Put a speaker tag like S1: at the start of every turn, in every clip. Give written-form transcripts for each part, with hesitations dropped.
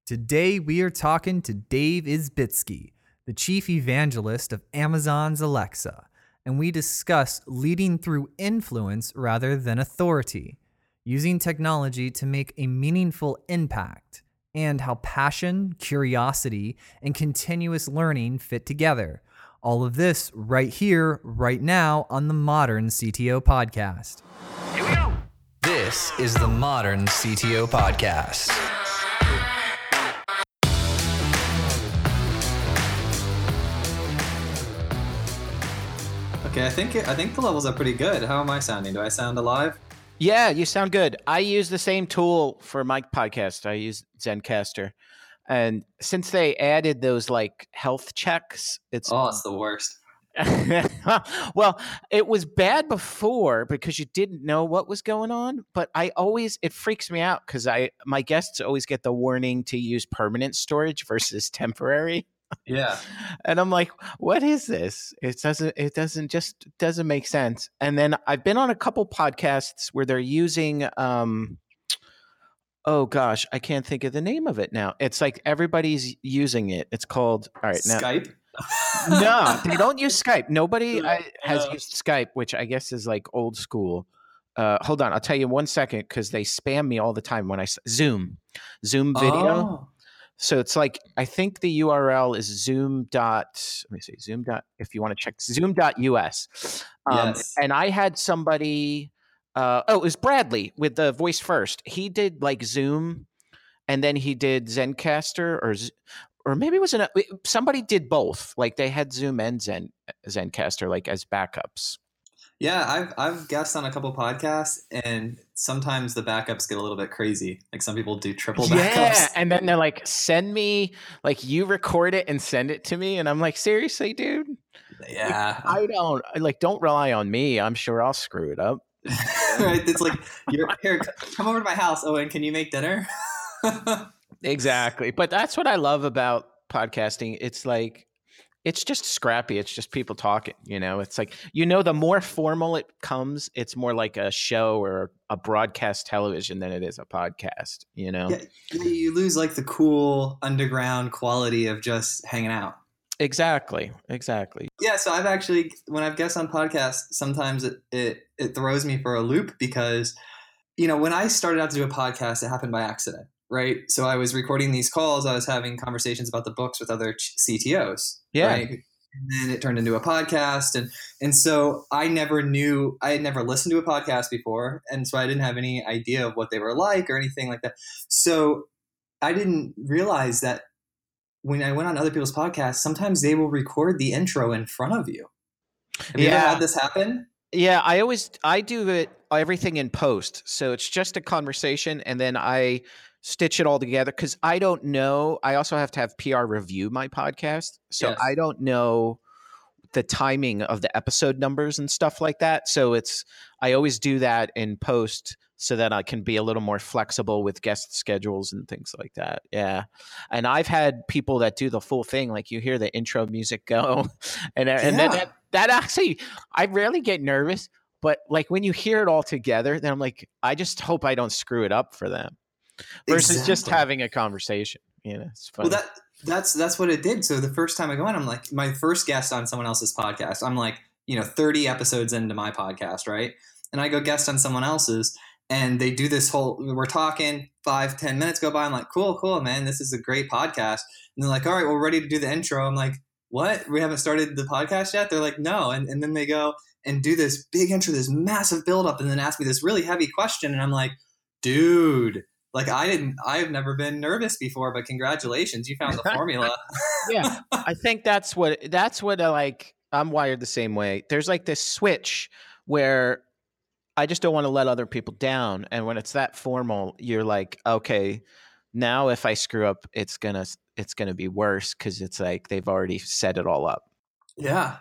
S1: Today we are talking to Dave Isbitski, the chief evangelist of Amazon's Alexa, and we discuss leading through influence rather than authority, using technology to make a meaningful impact, and how passion, curiosity, and continuous learning fit together. All of this right here, right now on the Modern CTO Podcast.
S2: Here we go.
S1: This is the Modern CTO Podcast.
S3: Okay, I think the levels are pretty good. How am I sounding? Do I sound alive?
S2: Yeah, you sound good. I use the same tool for my podcast. I use Zencastr. And since they added those like health checks, it's
S3: the worst.
S2: well, it was bad before because you didn't know what was going on, but it freaks me out because my guests always get the warning to use permanent storage versus temporary.
S3: Yeah.
S2: And I'm like, what is this? It doesn't make sense. And then I've been on a couple podcasts where they're using oh gosh, I can't think of the name of it now. It's like everybody's using it. It's called
S3: Skype?
S2: No, they don't use Skype. Nobody has used Skype, which I guess is like old school. Hold on, I'll tell you 1 second because they spam me all the time when I Zoom video.
S3: Oh.
S2: So it's like, I think the URL is zoom. Let me see, zoom. If you want to check, zoom.us.
S3: Yes.
S2: And I had somebody, it was Bradley with the voice first. He did like Zoom and then he did Zencastr or maybe it was somebody did both. Like they had Zoom and Zencastr like as backups.
S3: Yeah, I've guessed on a couple podcasts, and sometimes the backups get a little bit crazy. Like some people do triple backups.
S2: Yeah, and then they're like, send me, like you record it and send it to me. And I'm like, seriously, dude?
S3: Yeah.
S2: Don't rely on me. I'm sure I'll screw it up.
S3: Right? It's like, here, come over to my house. Oh, and can you make dinner?
S2: Exactly. But that's what I love about podcasting. It's like, it's just scrappy. It's just people talking, It's like, the more formal it comes, it's more like a show or a broadcast television than it is a podcast,
S3: Yeah, you lose like the cool underground quality of just hanging out.
S2: Exactly.
S3: Yeah, so I've actually, when I've guests on podcasts, sometimes it throws me for a loop because, when I started out to do a podcast, it happened by accident, right? So I was recording these calls. I was having conversations about the books with other CTOs.
S2: Yeah.
S3: Right? And then it turned into a podcast. And so I had never listened to a podcast before. And so I didn't have any idea of what they were like or anything like that. So I didn't realize that when I went on other people's podcasts, sometimes they will record the intro in front of you. Have you ever had this happen?
S2: Yeah, I do everything in post. So it's just a conversation and then I stitch it all together because I don't know. I also have to have PR review my podcast. So yes. I don't know the timing of the episode numbers and stuff like that. So I always do that in post so that I can be a little more flexible with guest schedules and things like that. Yeah. And I've had people that do the full thing. Like you hear the intro music go and then that actually, I rarely get nervous, but like when you hear it all together, then I'm like, I just hope I don't screw it up for them. Versus just having a conversation, it's funny.
S3: Well, that's what it did. So the first time I go on, I'm like, my first guest on someone else's podcast, I'm like, 30 episodes into my podcast, right? And I go guest on someone else's, and they do this we're talking, 5-10 minutes go by. I'm like, cool, man, this is a great podcast. And they're like, all right, we're ready to do the intro. I'm like, what? We haven't started the podcast yet? They're like, no. And then they go and do this big intro, this massive buildup, and then ask me this really heavy question. And I'm like, dude. Like I've never been nervous before, but congratulations, you found the formula.
S2: Yeah, I think that's what I'm wired the same way. There's like this switch where I just don't want to let other people down, and when it's that formal, you're like, okay, now if I screw up, it's gonna be worse because it's like they've already set it all up.
S3: Yeah.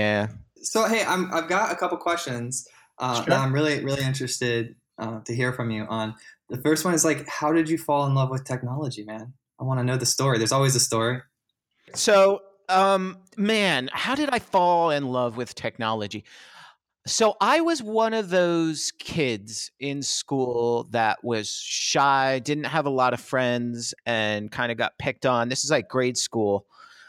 S3: So hey, I've got a couple questions that I'm really really interested to hear from you on. The first one is like, how did you fall in love with technology, man? I want to know the story. There's always a story.
S2: So, man, how did I fall in love with technology? So I was one of those kids in school that was shy, didn't have a lot of friends, and kind of got picked on. This is like grade school.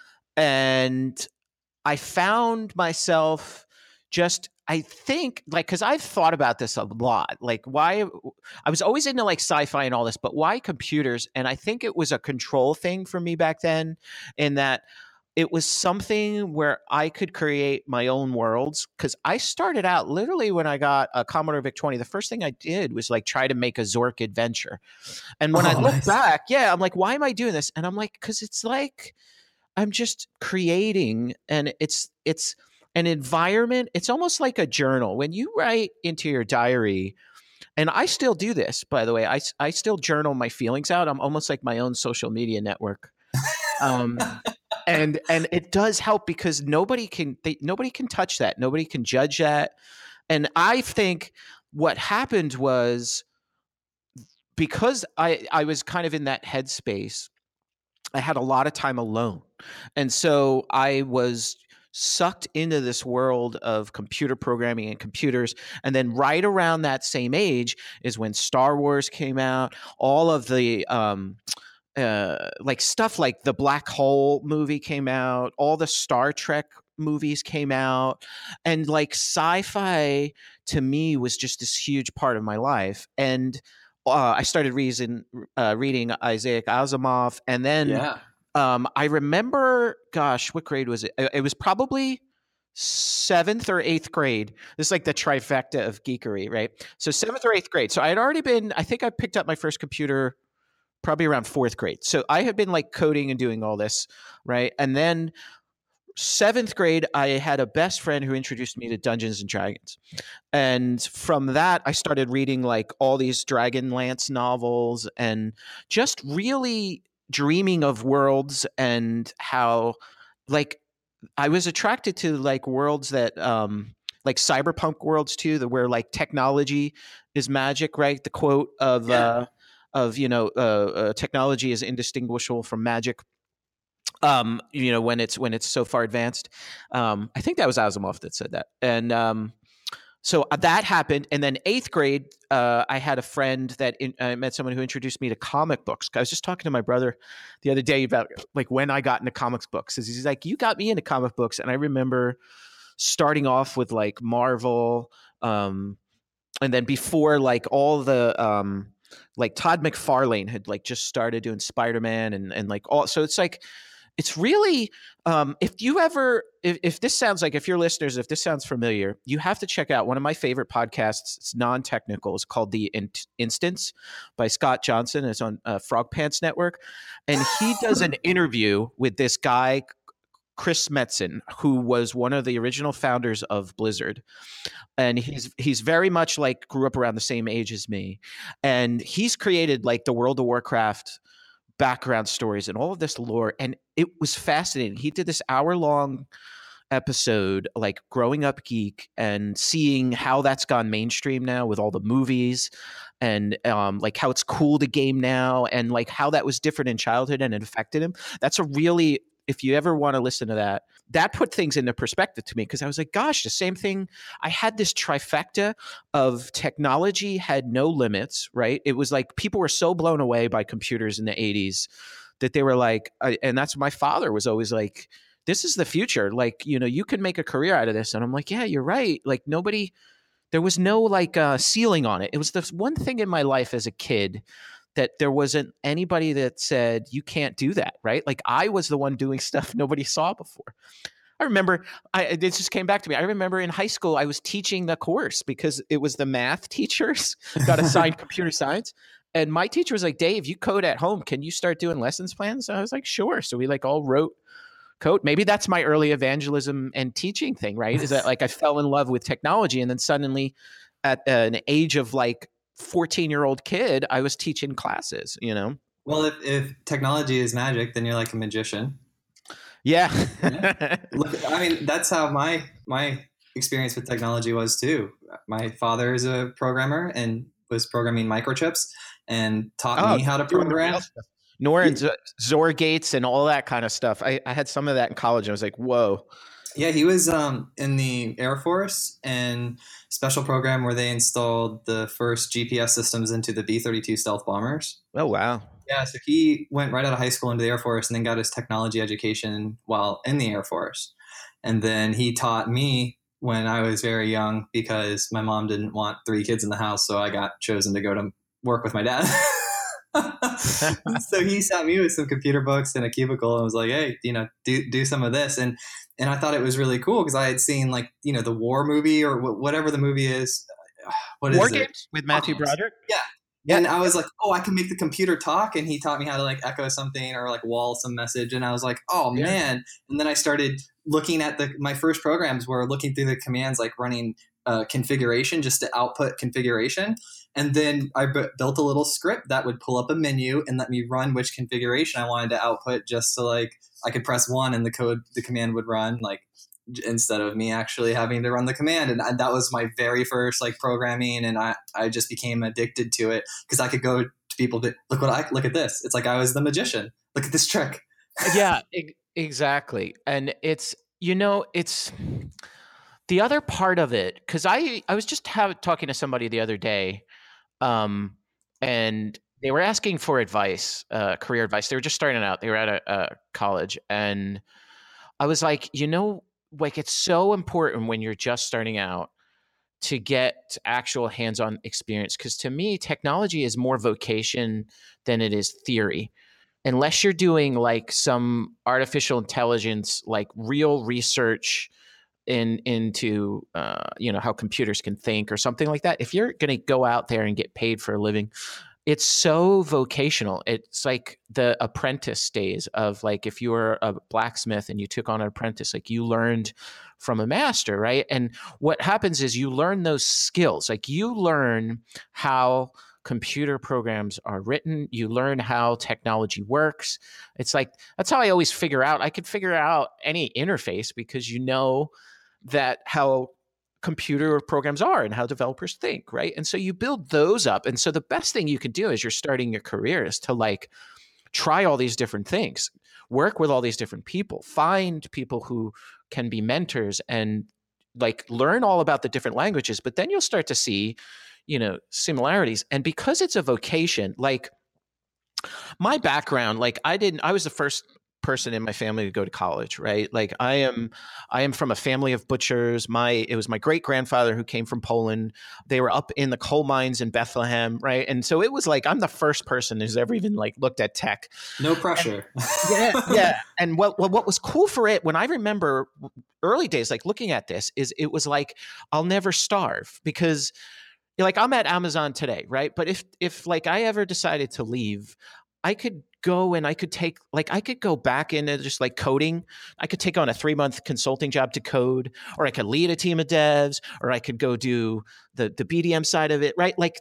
S2: And I found myself just, I think, like, because I've thought about this a lot. Like, why I was always into like sci-fi and all this, but why computers? And I think it was a control thing for me back then, in that it was something where I could create my own worlds. Because I started out literally when I got a Commodore VIC-20. The first thing I did was like try to make a Zork adventure. And when I look
S3: nice.
S2: back, yeah, I'm like, why am I doing this? And I'm like, because it's like I'm just creating, and it's an environment. It's almost like a journal. When you write into your diary, and I still do this, by the way, I still journal my feelings out. I'm almost like my own social media network. Um, and it does help because nobody can touch that. Nobody can judge that. And I think what happened was, because I was kind of in that headspace, I had a lot of time alone. And so I was sucked into this world of computer programming and computers. And then right around that same age is when Star Wars came out, all of the like stuff like the Black Hole movie came out, all the Star Trek movies came out, and like sci-fi to me was just this huge part of my life. And I started reading Isaac Asimov, and then
S3: Yeah.
S2: I remember, gosh, what grade was it? It was probably 7th or 8th grade. This is like the trifecta of geekery, right? So 7th or 8th grade. So I had already been, I think I picked up my first computer probably around 4th grade. So I had been like coding and doing all this, right? And then 7th grade, I had a best friend who introduced me to Dungeons and Dragons. And from that, I started reading like all these Dragonlance novels and just really dreaming of worlds, and how like I was attracted to like worlds that like cyberpunk worlds too, that where like technology is magic, right? The quote of technology is indistinguishable from magic. When it's so far advanced. I think that was Asimov that said that. And so that happened. And then 8th grade, I had a friend that I met someone who introduced me to comic books. I was just talking to my brother the other day about like when I got into comics books. He's like, you got me into comic books. And I remember starting off with like Marvel, and then before like all the like Todd McFarlane had like just started doing Spider-Man, and like all. So it's like, it's really, if this sounds like, if your listeners, if this sounds familiar, you have to check out one of my favorite podcasts. It's non-technical. It's called The Instance by Scott Johnson. It's on Frog Pants Network. And he does an interview with this guy, Chris Metzen, who was one of the original founders of Blizzard. And he's very much like grew up around the same age as me. And he's created like the World of Warcraft background stories and all of this lore, and it was fascinating. He did this hour-long episode like growing up geek, and seeing how that's gone mainstream now with all the movies, and like how it's cool to game now, and like how that was different in childhood and it affected him. That's a really, if you ever want to listen to that put things into perspective to me, because I was like, gosh, the same thing. I had this trifecta of technology had no limits, right? It was like people were so blown away by computers in the 80s that they were like, and that's my father was always like, this is the future. Like, you can make a career out of this. And I'm like, yeah, you're right. Like there was no like ceiling on it. It was the one thing in my life as a kid that there wasn't anybody that said, you can't do that, right? Like I was the one doing stuff nobody saw before. I remember, it just came back to me. I remember in high school, I was teaching the course because it was the math teachers got assigned computer science. And my teacher was like, Dave, you code at home. Can you start doing lessons plans? And I was like, sure. So we like all wrote code. Maybe that's my early evangelism and teaching thing, right? Is that like I fell in love with technology, and then suddenly at an age of like 14-year-old kid, I was teaching classes,
S3: Well, if technology is magic, then you're like a magician.
S2: Yeah.
S3: Yeah. Look, I mean, that's how my experience with technology was too. My father is a programmer and was programming microchips and taught me how to program.
S2: Zor gates and all that kind of stuff. I had some of that in college. I was like, whoa.
S3: Yeah, he was in the Air Force and special program where they installed the first GPS systems into the B-32 stealth bombers.
S2: Oh, wow.
S3: Yeah, so he went right out of high school into the Air Force and then got his technology education while in the Air Force. And then he taught me when I was very young because my mom didn't want 3 kids in the house, so I got chosen to go to work with my dad. So he sat me with some computer books in a cubicle and was like, "Hey, do some of this." And I thought it was really cool because I had seen like the war movie or whatever the movie is. What is
S2: War
S3: it?
S2: Games with Matthew Broderick.
S3: Yeah. Yeah. And I was like, oh, I can make the computer talk. And he taught me how to like echo something or like wall some message. And I was like, oh man. And then I started looking at my first programs were looking through the commands, like running configuration just to output configuration. And then I built a little script that would pull up a menu and let me run which configuration I wanted to output just so like I could press 1 and the command would run like instead of me actually having to run the command. And that was my very first like programming. And I just became addicted to it because I could go to people to look at this. It's like I was the magician. Look at this trick.
S2: Yeah, exactly. And it's the other part of it, because I was just talking to somebody the other day, and they were asking for advice, career advice. They were just starting out. They were at a college, and I was like, like it's so important when you're just starting out to get actual hands-on experience, because to me, technology is more vocation than it is theory. Unless you're doing like some artificial intelligence, like real research into how computers can think or something like that, if you're going to go out there and get paid for a living, it's so vocational. It's like the apprentice days of like if you were a blacksmith and you took on an apprentice, like you learned from a master, right? And what happens is you learn those skills. Like you learn how computer programs are written. You learn how technology works. It's like, that's how I always figure out. I could figure out any interface because that how computer programs are and how developers think, right? And so you build those up. And so the best thing you can do as you're starting your career is to like try all these different things, work with all these different people, find people who can be mentors and like learn all about the different languages. But then you'll start to see, similarities. And because it's a vocation, like my background, like I was the first person in my family to go to college, right? Like I am from a family of butchers. It was my great grandfather who came from Poland. They were up in the coal mines in Bethlehem, right? And so it was like I'm the first person who's ever even like looked at tech.
S3: No pressure.
S2: Yeah. And what was cool for it, when I remember early days, like looking at this, is it was like I'll never starve because like I'm at Amazon today, right? But if like I ever decided to leave, I could go and I could go back into just like coding. I could take on a 3-month consulting job to code, or I could lead a team of devs, or I could go do the BDM side of it, right? Like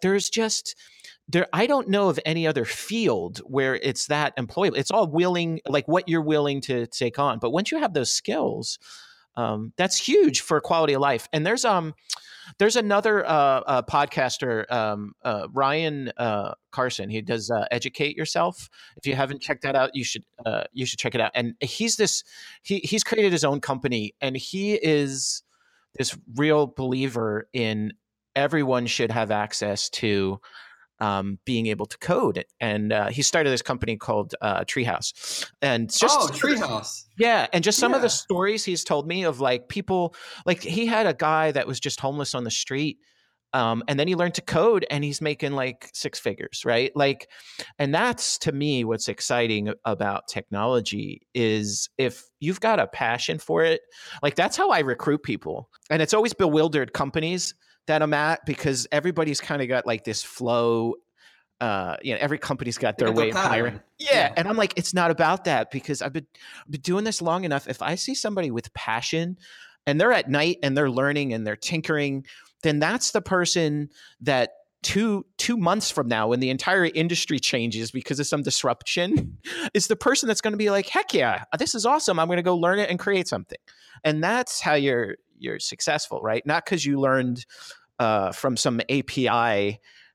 S2: I don't know of any other field where it's that employable. It's all like what you're willing to take on. But once you have those skills, that's huge for quality of life. And there's another podcaster, Ryan Carson. He does Educate Yourself. If you haven't checked that out, you should check it out. And he's created his own company, and he is this real believer in everyone should have access to being able to code. And he started this company called Treehouse. And just
S3: Treehouse.
S2: Yeah. And just some of the stories he's told me of like people, like he had a guy that was just homeless on the street. And then he learned to code and he's making like 6 figures, right? Like, and that's to me, what's exciting about technology is if you've got a passion for it, like that's how I recruit people. And it's always bewildered companies that I'm at because everybody's kind of got like this flow. Every company's got their way of hiring. Yeah. And I'm like, it's not about that because I've been doing this long enough. If I see somebody with passion and they're at night and they're learning and they're tinkering, then that's the person that two months from now, when the entire industry changes because of some disruption, is the person that's going to be like, heck yeah, this is awesome. I'm going to go learn it and create something. And that's how you're successful, right? Not because you learned from some API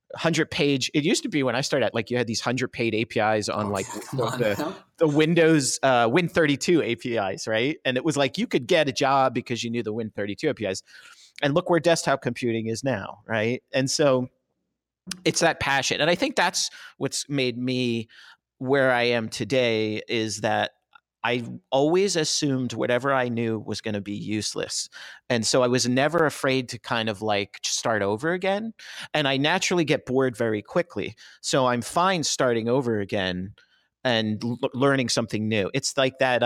S2: 100-page. It used to be when I started, like you had these 100-page APIs on like the Windows Win32 APIs, right? And it was like you could get a job because you knew the Win32 APIs. And look where desktop computing is now, right? And so it's that passion. And I think that's what's made me where I am today, is that I always assumed whatever I knew was going to be useless. And so I was never afraid to kind of like start over again. And I naturally get bored very quickly. So I'm fine starting over again and learning something new. It's like that.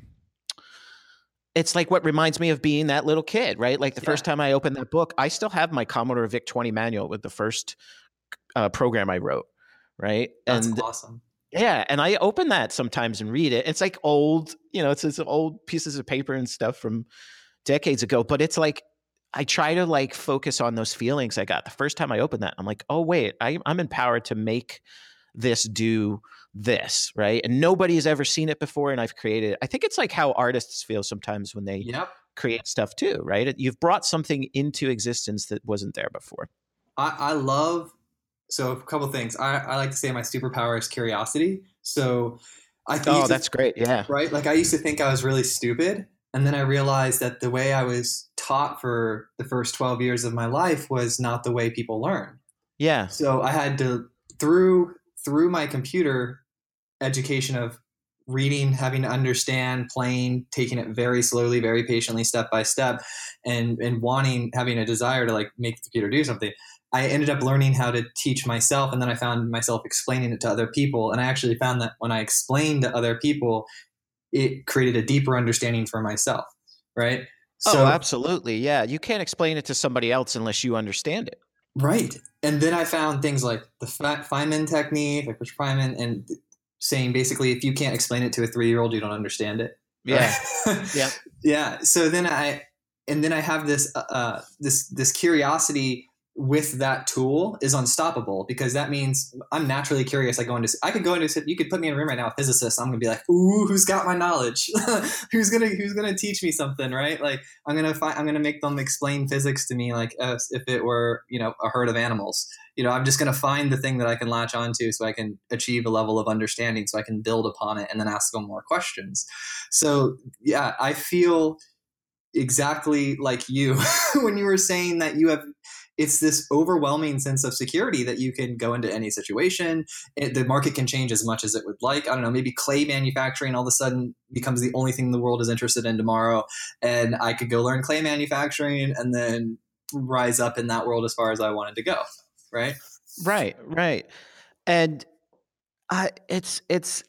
S2: It's like what reminds me of being that little kid, right? Like the first time I opened that book, I still have my Commodore VIC-20 manual with the first program I wrote, right?
S3: That's awesome.
S2: Yeah, and I open that sometimes and read it. It's like old, it's old pieces of paper and stuff from decades ago. But it's like I try to like focus on those feelings I got the first time I opened that. I'm like, oh wait, I'm empowered to make this do this, right? And nobody has ever seen it before, and I've created it. I think it's like how artists feel sometimes when they create stuff too, right? You've brought something into existence that wasn't there before.
S3: I love. So a couple things. I like to say my superpower is curiosity. So
S2: that's great. Yeah.
S3: Right. Like I used to think I was really stupid. And then I realized that the way I was taught for the first 12 years of my life was not the way people learn.
S2: Yeah.
S3: So I had to, through my computer education of reading, having to understand, playing, taking it very slowly, very patiently, step by step, and having a desire to like make the computer do something, I ended up learning how to teach myself, and then I found myself explaining it to other people. And I actually found that when I explained to other people, it created a deeper understanding for myself, right?
S2: So, absolutely. Yeah. You can't explain it to somebody else unless you understand it.
S3: Right. And then I found things like the Feynman technique, like Richard Feynman, and saying basically if you can't explain it to a 3-year-old, you don't understand it.
S2: Yeah.
S3: Yeah. Yeah. So then I have this this curiosity with that tool is unstoppable, because that means I'm naturally curious. I could go into, you could put me in a room right now with physicists. I'm going to be like, ooh, who's got my knowledge? who's going to teach me something, right? Like I'm going to make them explain physics to me like as if it were, a herd of animals. I'm just going to find the thing that I can latch onto so I can achieve a level of understanding so I can build upon it and then ask them more questions. So yeah, I feel exactly like you when you were saying that it's this overwhelming sense of security that you can go into any situation. The market can change as much as it would like. I don't know, maybe clay manufacturing all of a sudden becomes the only thing the world is interested in tomorrow. And I could go learn clay manufacturing and then rise up in that world as far as I wanted to go. Right.
S2: Right. And it's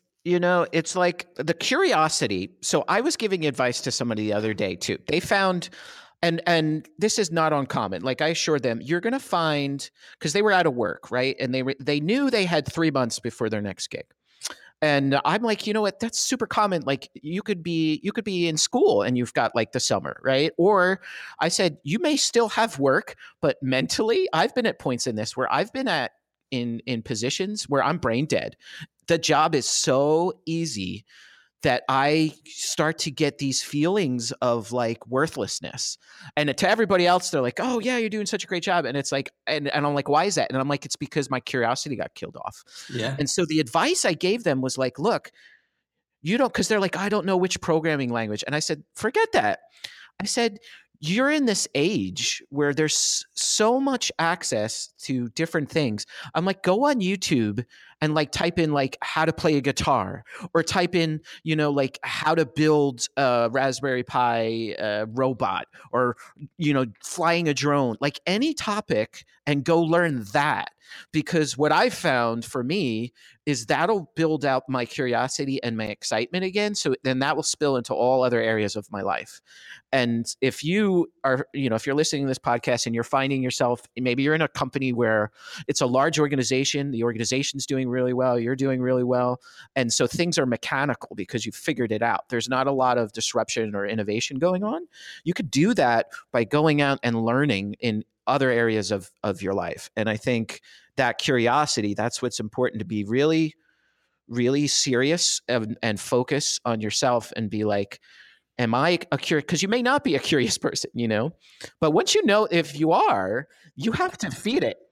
S2: like the curiosity. So I was giving advice to somebody the other day too. They found, and this is not uncommon. Like I assured them, you're going to find, because they were out of work, right? And they knew they had 3 months before their next gig. And I'm like, you know what? That's super common. Like you could be in school and you've got like the summer, right? Or I said, you may still have work, but mentally, I've been at points in this where I've been in positions where I'm brain dead. The job is so easy that I start to get these feelings of like worthlessness. And to everybody else, they're like, oh yeah, you're doing such a great job. And it's like, and I'm like, why is that? And I'm like, it's because my curiosity got killed off.
S3: Yeah.
S2: And so the advice I gave them was like, look, because they're like, I don't know which programming language. And I said, forget that. I said, you're in this age where there's so much access to different things. I'm like, go on YouTube and like type in like how to play a guitar, or type in, like how to build a Raspberry Pi robot, or, flying a drone, like any topic, and go learn that. Because what I found for me is that'll build out my curiosity and my excitement again. So then that will spill into all other areas of my life. And if you are, if you're listening to this podcast and you're finding yourself, maybe you're in a company where it's a large organization, the organization's doing really well, you're doing really well. And so things are mechanical because you've figured it out. There's not a lot of disruption or innovation going on. You could do that by going out and learning in other areas of your life. And I think that curiosity, that's what's important, to be really, really serious and focus on yourself and be like, am I a curious? Because you may not be a curious person, but once you know if you are, you have to feed it.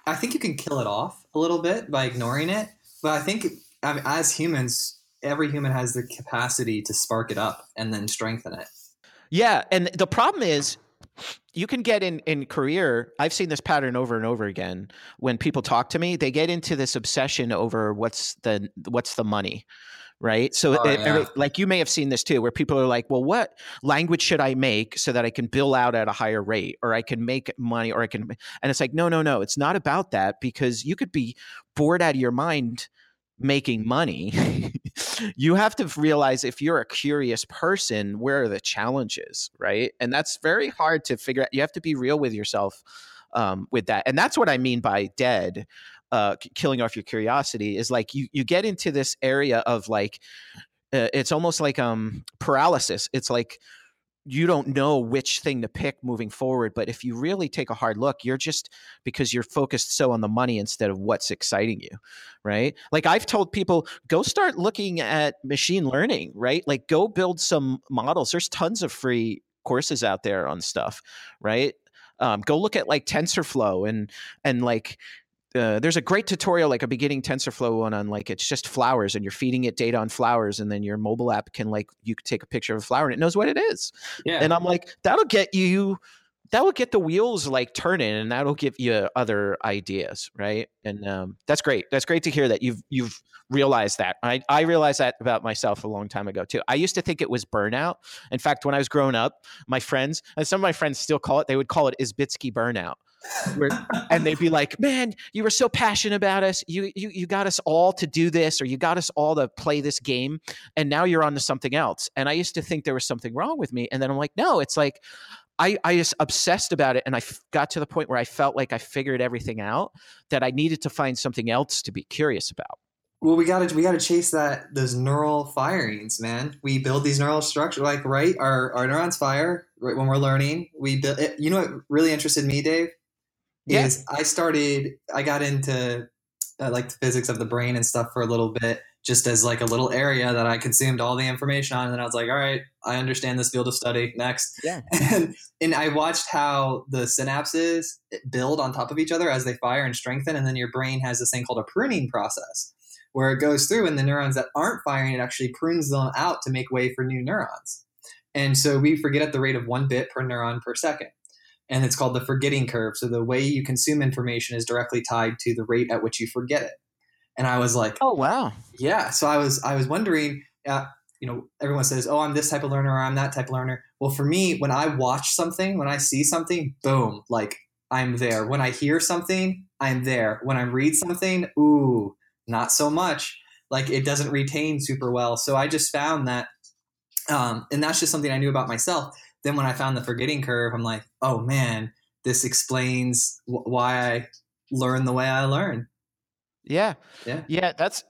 S3: I think you can kill it off a little bit by ignoring it. But I think as humans, every human has the capacity to spark it up and then strengthen it.
S2: Yeah. And the problem is, you can get in career. I've seen this pattern over and over again. When people talk to me, they get into this obsession over what's the money. Right. So like you may have seen this too, where people are like, well, what language should I make so that I can bill out at a higher rate, or I can make money, or I can, and it's like, no, it's not about that, because you could be bored out of your mind making money. You have to realize, if you're a curious person, where are the challenges, right? And that's very hard to figure out. You have to be real with yourself with that. And that's what I mean by dead. Killing off your curiosity is like you get into this area of like it's almost like paralysis. It's like you don't know which thing to pick moving forward. But if you really take a hard look, you're just, because you're focused so on the money instead of what's exciting you, right? Like I've told people, go start looking at machine learning, right? Like go build some models. There's tons of free courses out there on stuff, right? Go look at like TensorFlow and like, there's a great tutorial, like a beginning TensorFlow one, on like, it's just flowers and you're feeding it data on flowers, and then your mobile app can like, you could take a picture of a flower and it knows what it is. Yeah. And I'm like, that will get the wheels like turning, and that'll give you other ideas. Right. And that's great. That's great to hear that you've realized that. I realized that about myself a long time ago too. I used to think it was burnout. In fact, when I was growing up, my friends, and some of my friends still call it, they would call it Isbitsky burnout. And they'd be like, man, you were so passionate about us. You got us all to do this, or you got us all to play this game, and now you're on to something else. And I used to think there was something wrong with me. And then I'm like, no, it's like, I just obsessed about it. And I got to the point where I felt like I figured everything out, that I needed to find something else to be curious about.
S3: Well, we gotta chase those neural firings, man. We build these neural structures, like, right? Our neurons fire right when we're learning. We build it. You know what really interested me, Dave? Is I got into like the physics of the brain and stuff for a little bit, just as like a little area that I consumed all the information on. And then I was like, all right, I understand this field of study. Next. Yeah. And I watched how the synapses build on top of each other as they fire and strengthen. And then your brain has this thing called a pruning process, where it goes through, and the neurons that aren't firing, it actually prunes them out to make way for new neurons. And so we forget at the rate of 1 bit per neuron per second. And it's called the forgetting curve. So the way you consume information is directly tied to the rate at which you forget it. And I was like,
S2: oh, wow.
S3: Yeah. So I was wondering, everyone says, oh, I'm this type of learner, or I'm that type of learner. Well, for me, when I watch something, when I see something, boom, like I'm there. When I hear something, I'm there. When I read something, ooh, not so much. Like it doesn't retain super well. So I just found that, and that's just something I knew about myself. Then when I found the forgetting curve, I'm like, oh man, this explains why I learn the way I learn.
S2: Yeah. That's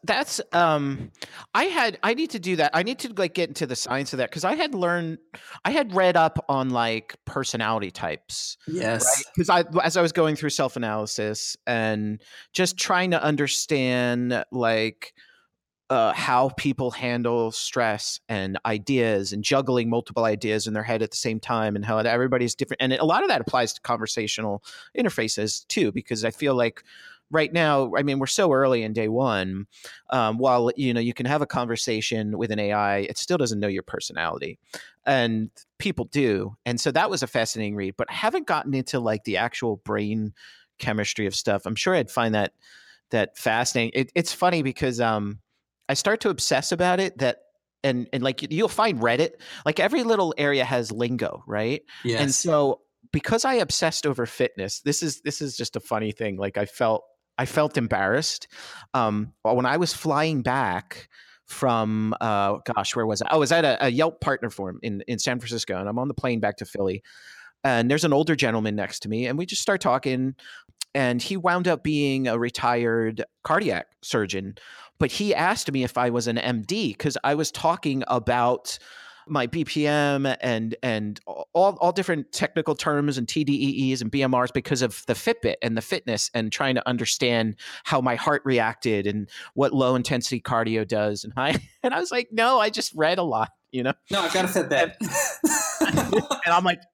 S2: I need to do that. I need to like get into the science of that, because I had read up on like personality types.
S3: Yes.
S2: Right? Because as I was going through self-analysis and just trying to understand like how people handle stress and ideas, and juggling multiple ideas in their head at the same time, and how everybody's different. And a lot of that applies to conversational interfaces too, because I feel like right now, I mean, we're so early in day one. While you can have a conversation with an AI, it still doesn't know your personality, and people do. And so that was a fascinating read. But I haven't gotten into like the actual brain chemistry of stuff. I'm sure I'd find that fascinating. It's funny because I start to obsess about it, and like you'll find Reddit, like every little area has lingo, right?
S3: Yes.
S2: And so because I obsessed over fitness, this is just a funny thing. Like I felt embarrassed when I was flying back from where was I? I was at a Yelp partner forum in San Francisco, and I'm on the plane back to Philly, and there's an older gentleman next to me, and we just start talking. And he wound up being a retired cardiac surgeon, but he asked me if I was an MD, because I was talking about my BPM and all different technical terms and TDEEs and BMRs because of the Fitbit and the fitness, and trying to understand how my heart reacted and what low intensity cardio does. And I was like, no, I just read a lot,
S3: No, I've got a Fitbit.
S2: And I'm like,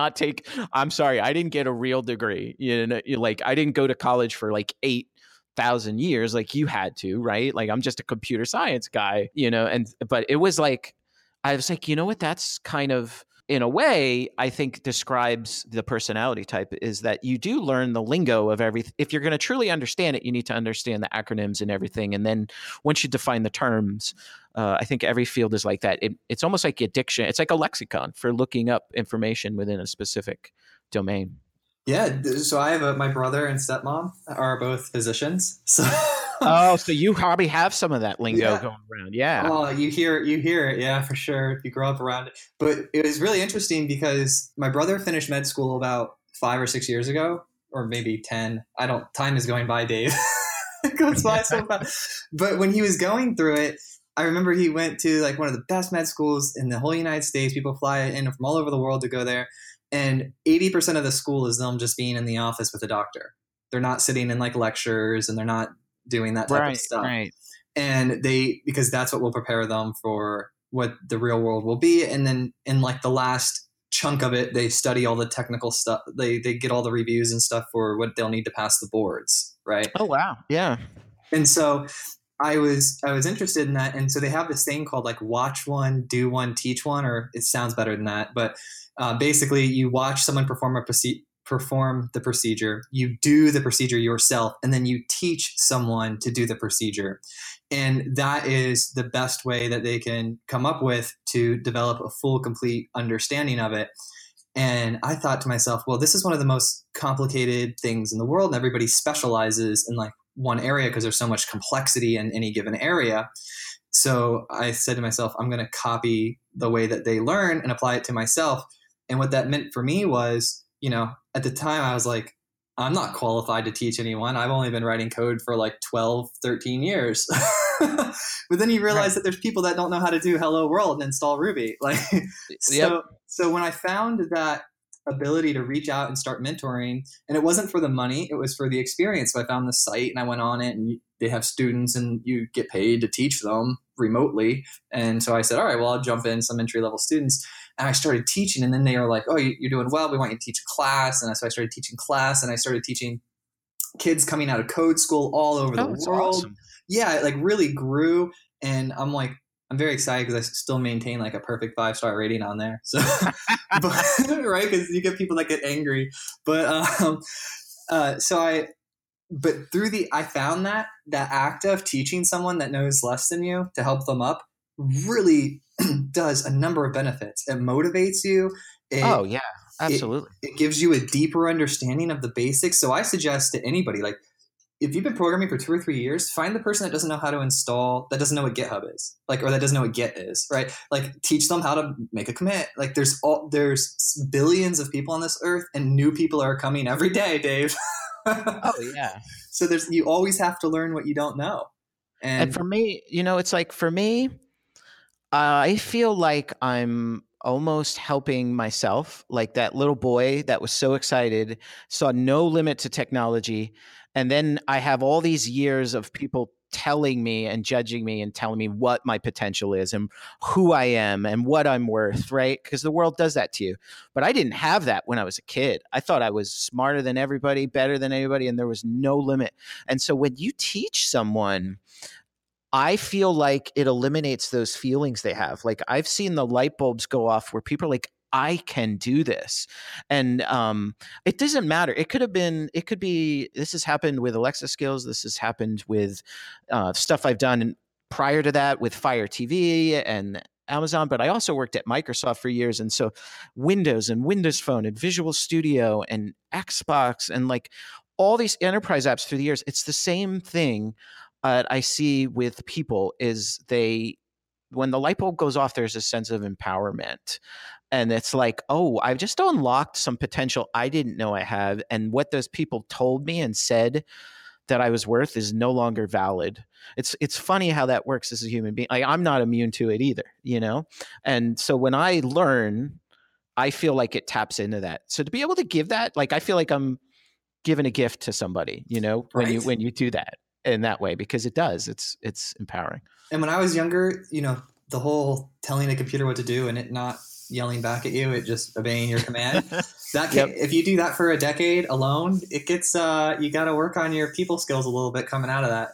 S2: I'm sorry, I didn't get a real degree. Like I didn't go to college for like 8,000 years like you had to, right? Like I'm just a computer science guy, but it was like, I was like, you know what? That's kind of, in a way, I think describes the personality type, is that you do learn the lingo of everything. If you're going to truly understand it, you need to understand the acronyms and everything. And then once you define the terms, I think every field is like that. It's almost like a diction. It's like a lexicon for looking up information within a specific domain.
S3: Yeah. So I have my brother and stepmom are both physicians. So
S2: oh, so you probably have some of that lingo going around. Yeah.
S3: Oh, you hear it. Yeah, for sure. If you grow up around it. But it was really interesting because my brother finished med school about 5 or 6 years ago, or maybe 10. Time is going by, Dave. It goes by so fast. But when he was going through it, I remember he went to like one of the best med schools in the whole United States. People fly in from all over the world to go there. And 80% of the school is them just being in the office with a doctor. They're not sitting in like lectures, and they're not doing that type of stuff.
S2: Right.
S3: And because that's what will prepare them for what the real world will be. And then in like the last chunk of it, they study all the technical stuff. They get all the reviews and stuff for what they'll need to pass the boards. Right.
S2: Oh, wow. Yeah.
S3: And so I was interested in that. And so they have this thing called like watch one, do one, teach one, or it sounds better than that. But basically you watch someone perform the procedure, you do the procedure yourself, and then you teach someone to do the procedure. And that is the best way that they can come up with to develop a full, complete understanding of it. And I thought to myself, well, this is one of the most complicated things in the world, and everybody specializes in like one area because there's so much complexity in any given area. So I said to myself, I'm going to copy the way that they learn and apply it to myself. And what that meant for me was, at the time I was like, I'm not qualified to teach anyone. I've only been writing code for like 12, 13 years. But then you realize that there's people that don't know how to do hello world and install Ruby. So when I found that ability to reach out and start mentoring, and it wasn't for the money, it was for the experience. So I found the site and I went on it, and they have students and you get paid to teach them remotely. And so I said, all right, well, I'll jump in some entry-level students. And I started teaching, and then they were like, oh, you're doing well. We want you to teach a class. And so I started teaching class, and I started teaching kids coming out of code school all over the world. Awesome. Yeah, it like really grew. And I'm very excited because I still maintain like a perfect 5-star rating on there. So, right? Because you get people that get angry. But I found that act of teaching someone that knows less than you to help them up really does a number of benefits. It motivates you.
S2: Oh yeah, absolutely.
S3: It gives you a deeper understanding of the basics. So I suggest to anybody, like, if you've been programming for 2 or 3 years, find the person that doesn't know how to install, that doesn't know what GitHub is, like, or that doesn't know what Git is, right? Like, teach them how to make a commit. Like, there's billions of people on this earth, and new people are coming every day, Dave.
S2: Oh yeah.
S3: So you always have to learn what you don't know.
S2: And for me, it's like, for me, I feel like I'm almost helping myself, like that little boy that was so excited, saw no limit to technology. And then I have all these years of people telling me and judging me and telling me what my potential is and who I am and what I'm worth, right? Because the world does that to you. But I didn't have that when I was a kid. I thought I was smarter than everybody, better than anybody, and there was no limit. And so when you teach someone, I feel like it eliminates those feelings they have. Like, I've seen the light bulbs go off where people are like, I can do this. And it doesn't matter. It could be, this has happened with Alexa skills. This has happened with stuff I've done prior to that with Fire TV and Amazon, but I also worked at Microsoft for years. And so Windows and Windows Phone and Visual Studio and Xbox and like all these enterprise apps through the years, it's the same thing. I see with people is when the light bulb goes off, there's a sense of empowerment. And it's like, oh, I've just unlocked some potential I didn't know I had. And what those people told me and said that I was worth is no longer valid. It's funny how that works as a human being. Like, I'm not immune to it either, And so when I learn, I feel like it taps into that. So to be able to give that, like, I feel like I'm giving a gift to somebody,
S3: Right.
S2: when you do that in that way, because it does. It's empowering.
S3: And when I was younger, the whole telling a computer what to do and it not yelling back at you, it just obeying your command. If you do that for a decade alone, it gets you got to work on your people skills a little bit coming out of that.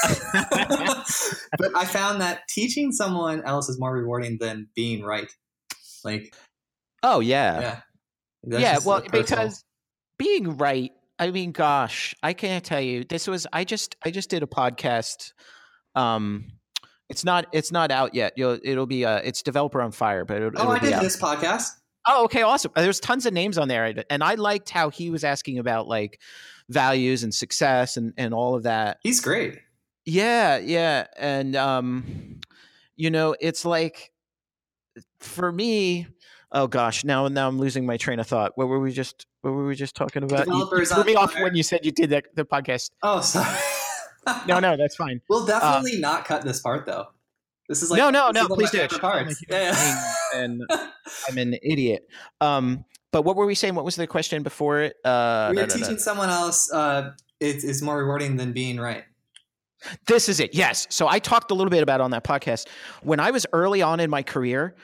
S3: But I found that teaching someone else is more rewarding than being right. Like,
S2: oh yeah, well, because being right. I mean, gosh, I can't tell you. This was I just did a podcast. It's not out yet. It'll be it's Developer on Fire, but it'll
S3: I
S2: be
S3: did
S2: out.
S3: this podcast.
S2: Oh, okay, awesome. There's tons of names on there, and I liked how he was asking about like values and success and all of that.
S3: He's great.
S2: Yeah, and it's like for me. Oh gosh, now I'm losing my train of thought. What were we just talking about? You threw me off when you said you did the podcast.
S3: Oh, sorry.
S2: No, that's fine.
S3: We'll definitely not cut this part though. This is like
S2: no, please do. And I'm an idiot. But what were we saying? What was the question before it?
S3: We're teaching someone else. It's more rewarding than being right.
S2: This is it. Yes. So I talked a little bit about it on that podcast. When I was early on in my career,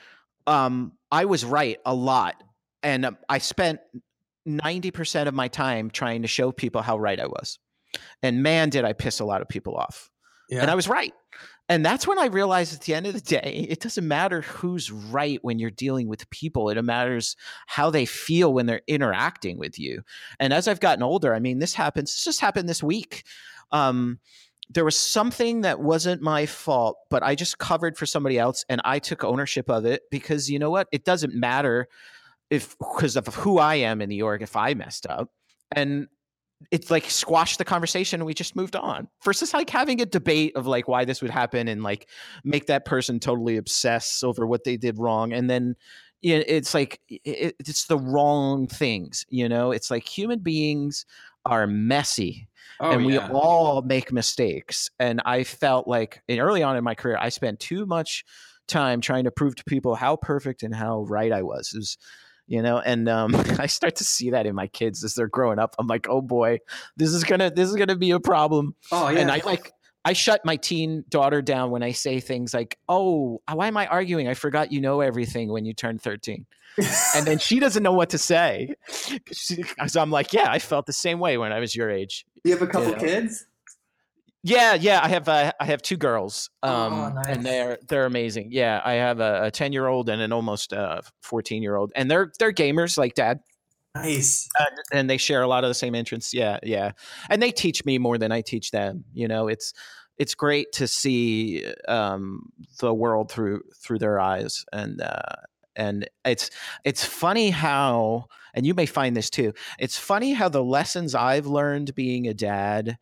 S2: I was right a lot, and I spent 90% of my time trying to show people how right I was. And man, did I piss a lot of people off. Yeah. And I was right. And that's when I realized at the end of the day, it doesn't matter who's right when you're dealing with people. It matters how they feel when they're interacting with you. And as I've gotten older, I mean, this just happened this week. There was something that wasn't my fault, but I just covered for somebody else and I took ownership of it because you know what? It doesn't matter because of who I am in the org if I messed up. And it's like squashed the conversation and we just moved on versus like having a debate of like why this would happen and like make that person totally obsess over what they did wrong. And then it's like, it's the wrong things, it's like human beings are messy. And we all make mistakes. And I felt like early on in my career, I spent too much time trying to prove to people how perfect and how right I was. It was, and I start to see that in my kids as they're growing up. I'm like, oh boy, this is gonna be a problem. Oh yeah. And I shut my teen daughter down when I say things like, oh, why am I arguing? I forgot you know everything when you turn 13. And then she doesn't know what to say. So I'm like, yeah, I felt the same way when I was your age.
S3: You have a couple kids?
S2: Yeah. I have two girls, nice. And they're amazing. Yeah, I have a 10-year-old and an almost 14-year-old, and they're gamers like Dad.
S3: Nice.
S2: And they share a lot of the same interests. Yeah. And they teach me more than I teach them. It's great to see the world through their eyes, and it's funny how, and you may find this too. It's funny how the lessons I've learned being a dad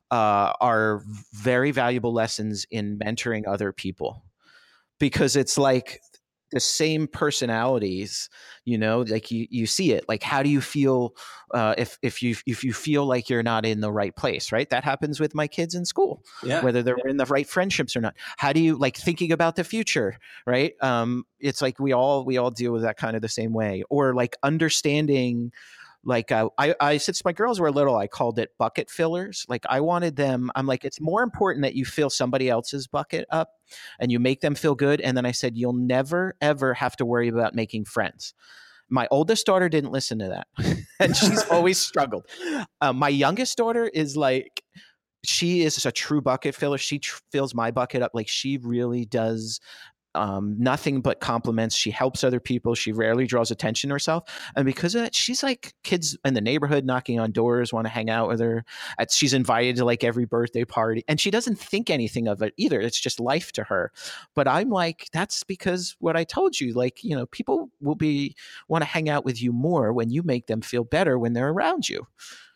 S2: are very valuable lessons in mentoring other people, because it's like the same personalities, like you see it. Like, how do you feel if you feel like you're not in the right place, right? That happens with my kids in school, whether they're in the right friendships or not. How do you like thinking about the future, right? It's like we all deal with that kind of the same way, or like understanding. Like I since my girls were little, I called it bucket fillers. Like I wanted them, I'm like, it's more important that you fill somebody else's bucket up and you make them feel good. And then I said, you'll never, ever have to worry about making friends. My oldest daughter didn't listen to that. And she's always struggled. My youngest daughter is like, she is a true bucket filler. She fills my bucket up. Like she really does nothing but compliments. She helps other people. She rarely draws attention to herself. And because of that, she's like kids in the neighborhood knocking on doors, want to hang out with her. She's invited to like every birthday party. And she doesn't think anything of it either. It's just life to her. But I'm like, that's because what I told you, like, people will want to hang out with you more when you make them feel better when they're around you.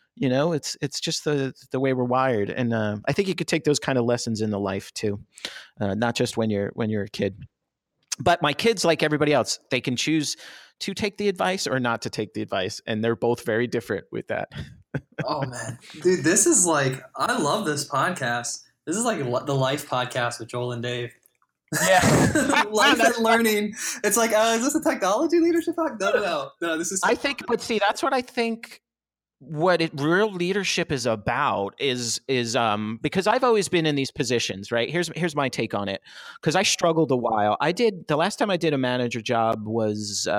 S2: It's just the way we're wired. And I think you could take those kind of lessons into life too, not just when you're a kid. But my kids, like everybody else, they can choose to take the advice or not to take the advice. And they're both very different with that.
S3: Oh, man. Dude, this is like, I love this podcast. This is like the Life podcast with Joel and Dave.
S2: Yeah.
S3: Life and learning. It's like, is this a technology leadership podcast? No. This is.
S2: I think, but see, that's what I think. real leadership is about is because I've always been in these positions, right? Here's my take on it, because I struggled a while. The last time I did a manager job was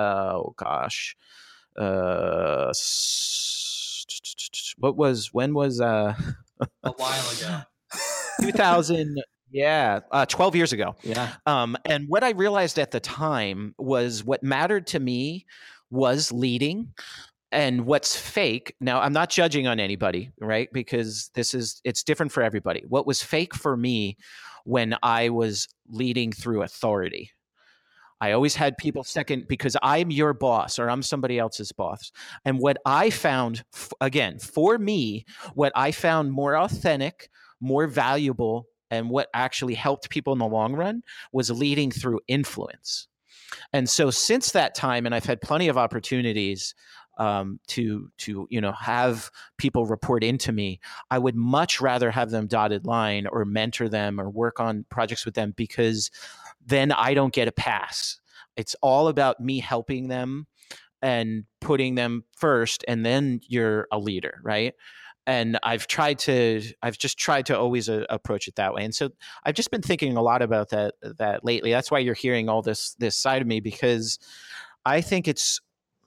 S2: when was
S3: A while ago.
S2: 2000. 12 years ago.
S3: Yeah.
S2: And what I realized at the time was what mattered to me was leading. And what's fake, now I'm not judging on anybody, right? Because it's different for everybody. What was fake for me when I was leading through authority, I always had people second because I'm your boss or I'm somebody else's boss. And what I found, again, for me, what I found more authentic, more valuable, and what actually helped people in the long run was leading through influence. And so since that time, and I've had plenty of opportunities to have people report into me, I would much rather have them dotted line or mentor them or work on projects with them, because then I don't get a pass. It's all about me helping them and putting them first, and then you're a leader, right? And I've just tried to always approach it that way. And so I've just been thinking a lot about that lately. That's why you're hearing all this side of me, because I think it's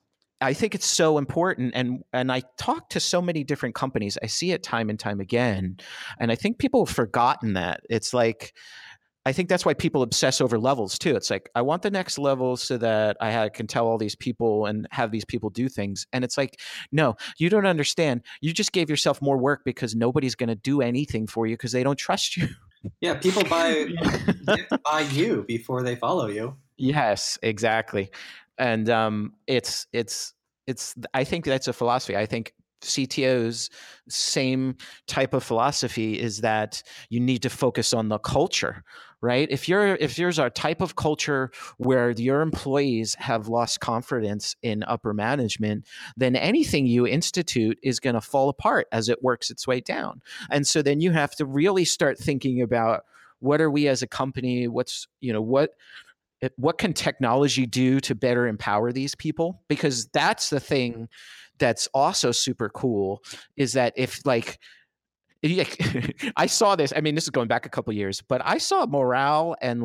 S2: so important. And I talk to so many different companies. I see it time and time again. And I think people have forgotten that. It's like, I think that's why people obsess over levels too. It's like, I want the next level so that I can tell all these people and have these people do things. And it's like, no, you don't understand. You just gave yourself more work because nobody's going to do anything for you because they don't trust you.
S3: Yeah, people buy you before they follow you.
S2: Yes, exactly. And it's I think that's a philosophy. I think CTO's same type of philosophy is that you need to focus on the culture, right? If there's a type of culture where your employees have lost confidence in upper management, then anything you institute is going to fall apart as it works its way down. And so then you have to really start thinking about, what are we as a company? What can technology do to better empower these people? Because that's the thing that's also super cool, is that if I saw this, I mean, this is going back a couple of years, but I saw morale and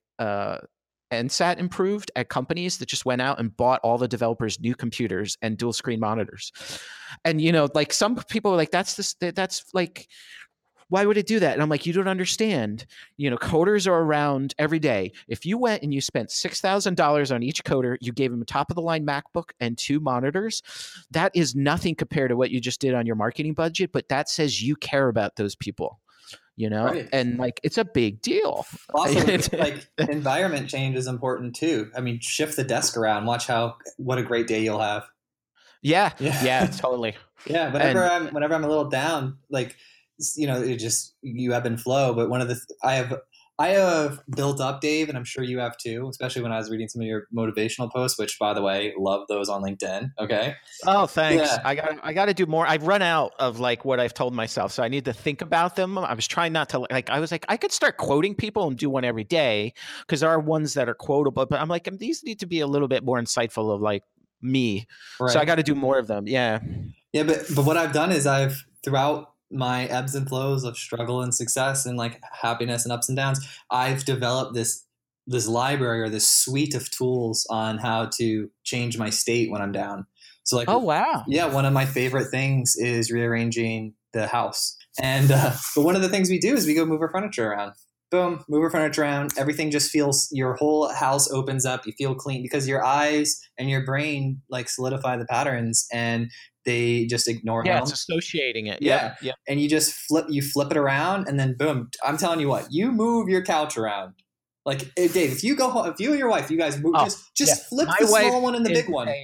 S2: NSAT improved at companies that just went out and bought all the developers new computers and dual screen monitors. And, some people are like, that's like, why would it do that? And I'm like, you don't understand. Coders are around every day. If you went and you spent $6,000 on each coder, you gave them a top of the line MacBook and 2 monitors, that is nothing compared to what you just did on your marketing budget. But that says you care about those people, right. And it's a big deal.
S3: Also, environment change is important too. I mean, shift the desk around, watch what a great day you'll have.
S2: Yeah, totally.
S3: Yeah. Whenever I'm a little down, it just, you ebb and flow. But I have built up, Dave, and I'm sure you have too, especially when I was reading some of your motivational posts, which, by the way, love those on LinkedIn. Okay.
S2: Oh, thanks. Yeah. I got to do more. I've run out of what I've told myself, so I need to think about them. I was trying not to I was like, I could start quoting people and do one every day, because there are ones that are quotable, but I'm like, these need to be a little bit more insightful of me. Right. So I got to do more of them. Yeah.
S3: Yeah. But what I've done is throughout my ebbs and flows of struggle and success and happiness and ups and downs, I've developed this library or this suite of tools on how to change my state when I'm down. So
S2: oh, wow.
S3: Yeah. One of my favorite things is rearranging the house. And, but one of the things we do is we go move our furniture around. Boom, move our furniture around. Everything just feels, your whole house opens up. You feel clean because your eyes and your brain solidify the patterns, and they just ignore them.
S2: Yeah, it's associating it.
S3: Yeah. Yep. And you just flip it around, and then boom. I'm telling you what, you move your couch around. Dave, if you go home, if you and your wife, you guys move, just flip the small one and the big one.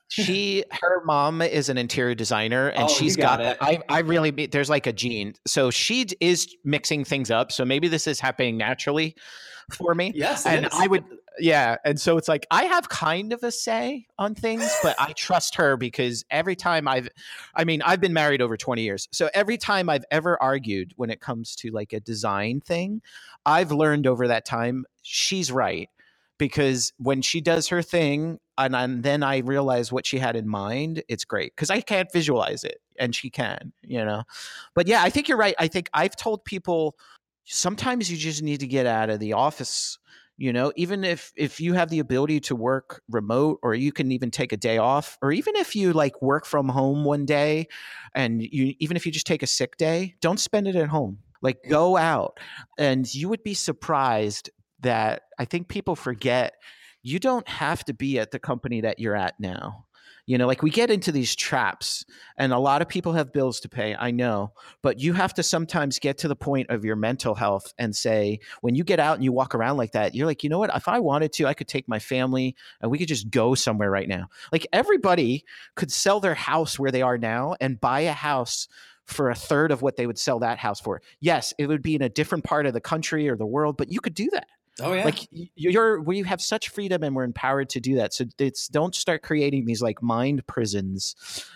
S2: Her mom is an interior designer, and she's got it. I really, there's a gene. So she is mixing things up. So maybe this is happening naturally for me.
S3: Yes.
S2: And I would, yeah. And so it's I have kind of a say on things, but I trust her, because every time I've been married over 20 years. So every time I've ever argued when it comes to a design thing, I've learned over that time, she's right. Because when she does her thing and then I realize what she had in mind, it's great, because I can't visualize it. and she can, but yeah, I think you're right. I think I've told people sometimes you just need to get out of the office, even if you have the ability to work remote, or you can even take a day off, or even if you like work from home one day, and even if you just take a sick day, don't spend it at home. Like, go out. And you would be surprised that I think people forget you don't have to be at the company that you're at now. Like, we get into these traps, and a lot of people have bills to pay, I know, but you have to sometimes get to the point of your mental health and say, when you get out and you walk around like that, you're like, you know what, if I wanted to, I could take my family and we could just go somewhere right now. Like, everybody could sell their house where they are now and buy a house for a third of what they would sell that house for. Yes, it would be in a different part of the country or the world, but you could do that.
S3: Oh yeah.
S2: Like, we have such freedom and we're empowered to do that. So don't start creating these like mind prisons.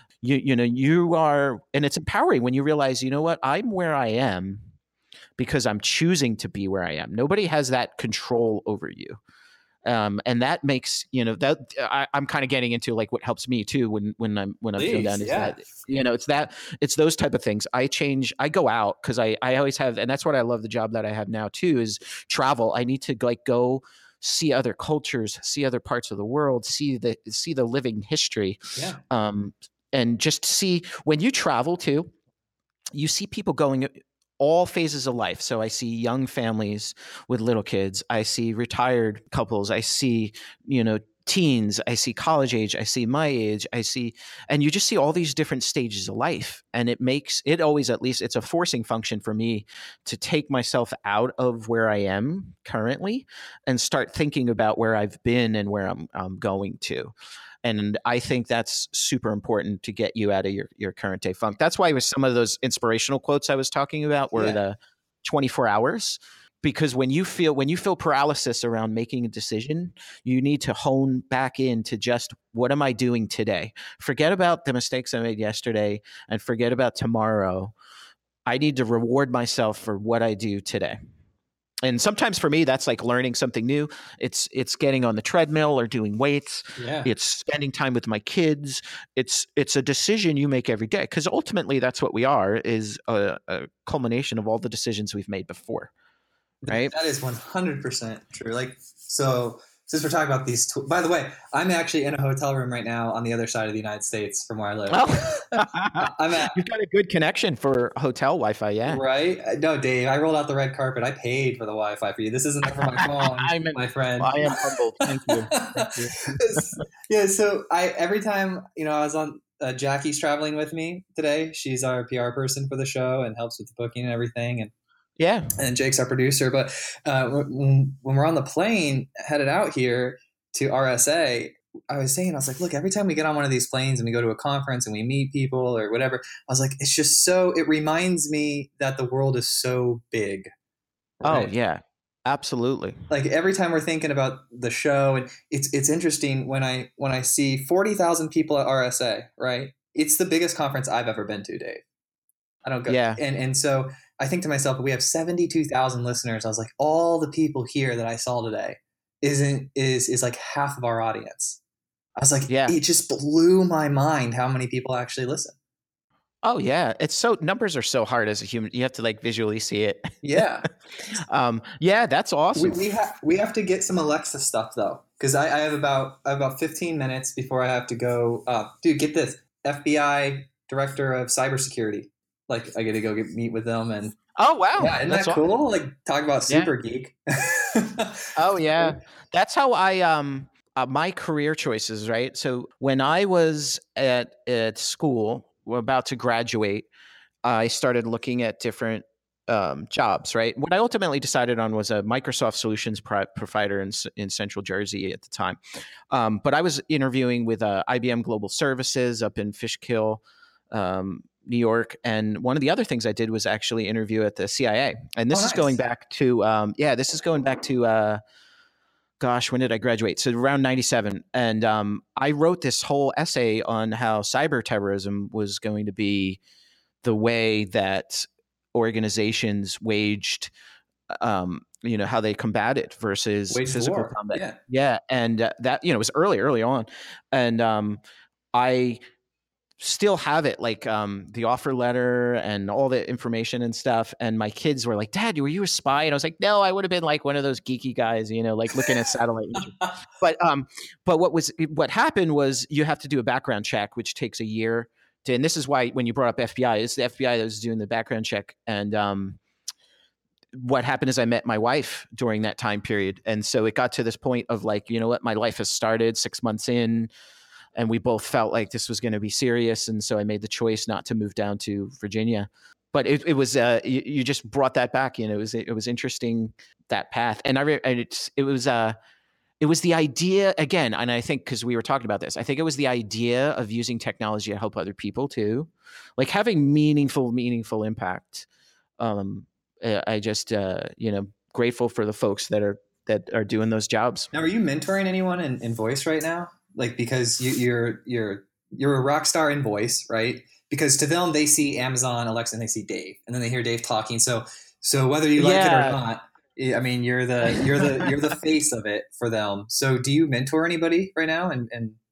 S2: You are, and it's empowering when you realize, you know what, I'm where I am because I'm choosing to be where I am. Nobody has that control over you. And that makes, I'm kind of getting into like what helps me too when I'm feeling down is that, it's those type of things. I go out because I always have, and that's what I love the job that I have now too, is travel. I need to like go see other cultures, see other parts of the world, see the living history.
S3: Yeah.
S2: And just see, when you travel too, you see people going all phases of life. So I see young families with little kids. I see retired couples. I see, teens. I see college age. I see my age. And you just see all these different stages of life. And it makes it always, at least it's a forcing function for me to take myself out of where I am currently and start thinking about where I've been and where I'm going to. And I think that's super important to get you out of your current day funk. That's why with some of those inspirational quotes I was talking about were the 24 hours, because when you feel paralysis around making a decision, you need to hone back into just, what am I doing today? Forget about the mistakes I made yesterday and forget about tomorrow. I need to reward myself for what I do today. And sometimes for me, that's like learning something new. It's getting on the treadmill or doing weights.
S3: Yeah.
S2: It's spending time with my kids. It's a decision you make every day, because ultimately that's what we are, is a culmination of all the decisions we've made before. Right?
S3: That is 100% true. Like, so since we're talking about these, by the way, I'm actually in a hotel room right now on the other side of the United States from where I live.
S2: Oh. You've got a good connection for hotel Wi-Fi, yeah.
S3: Right? No, Dave, I rolled out the red carpet. I paid for the Wi-Fi for you. This isn't for my phone, my friend.
S2: I am humbled. Thank you.
S3: Yeah, so every time, I was on, Jackie's traveling with me today. She's our PR person for the show and helps with the booking and everything. And Jake's our producer. But when we're on the plane headed out here to RSA, I was like, look, every time we get on one of these planes and we go to a conference and we meet people or whatever, I was like, it's just it reminds me that the world is so big.
S2: Right? Oh, yeah, absolutely.
S3: Like, every time we're thinking about the show, and it's interesting when I see 40,000 people at RSA, right? It's the biggest conference I've ever been to, Dave. I don't go.
S2: Yeah.
S3: And so I think to myself, we have 72,000 listeners. I was like, all the people here that I saw today is like half of our audience. I was like, It just blew my mind how many people actually listen.
S2: Oh yeah. Numbers are so hard as a human. You have to like visually see it.
S3: Yeah.
S2: Yeah, that's awesome.
S3: We have to get some Alexa stuff though. Cause I have about 15 minutes before I have to go, dude, get this, FBI director of cybersecurity. Like, I get to meet with them and.
S2: Oh wow!
S3: Yeah, isn't that cool? Awesome. Like, talk about super geek.
S2: Oh yeah, that's how I my career choices, right? So when I was at school, we're about to graduate, I started looking at different jobs, right? What I ultimately decided on was a Microsoft Solutions provider in Central Jersey at the time. But I was interviewing with IBM Global Services up in Fishkill, New York. And one of the other things I did was actually interview at the CIA. And this is going back to, gosh, when did I graduate? So around 97. And I wrote this whole essay on how cyber terrorism was going to be the way that organizations waged, how they combated versus physical combat. Yeah. And that, it was early on. And I still have it, like the offer letter and all the information and stuff. And my kids were like, "Dad, were you a spy?" And I was like, "No, I would have been like one of those geeky guys, like looking at satellite imagery." But what happened was you have to do a background check, which takes a year. And this is why when you brought up FBI, it's the FBI that was doing the background check. And what happened is I met my wife during that time period, and so it got to this point of like, you know what, my life has started 6 months in. And we both felt like this was going to be serious. And so I made the choice not to move down to Virginia. But it was, you just brought that back. It was interesting, that path. And it was the idea again. And I think, cause we were talking about this, I think it was the idea of using technology to help other people too, like having meaningful impact. I just, grateful for the folks that are doing those jobs.
S3: Now, are you mentoring anyone in voice right now? Like, because you're a rock star in voice, right? Because to them, they see Amazon Alexa and they see Dave, and then they hear Dave talking. So whether you like it or not, I mean, you're the face of it for them. So do you mentor anybody right now? And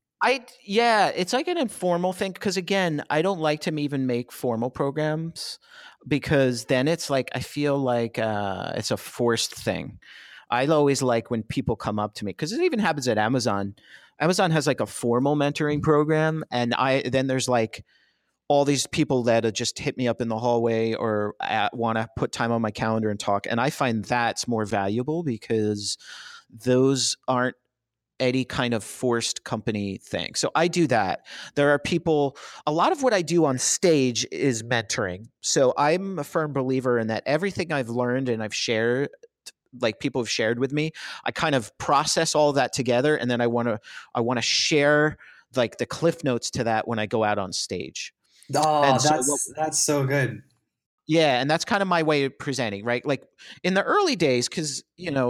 S2: it's like an informal thing. Cause again, I don't like to even make formal programs, because then it's like, I feel like it's a forced thing. I always like when people come up to me, because it even happens at Amazon. Amazon has like a formal mentoring program, and then there's like all these people that just hit me up in the hallway or want to put time on my calendar and talk. And I find that's more valuable because those aren't any kind of forced company thing. So I do that. There are people, a lot of what I do on stage is mentoring. So I'm a firm believer in that everything I've learned and I've shared, like people have shared with me, I kind of process all that together, and then I want to share like the cliff notes to that when I go out on stage.
S3: Oh, and that's so good.
S2: Yeah, and that's kind of my way of presenting, right? Like in the early days, because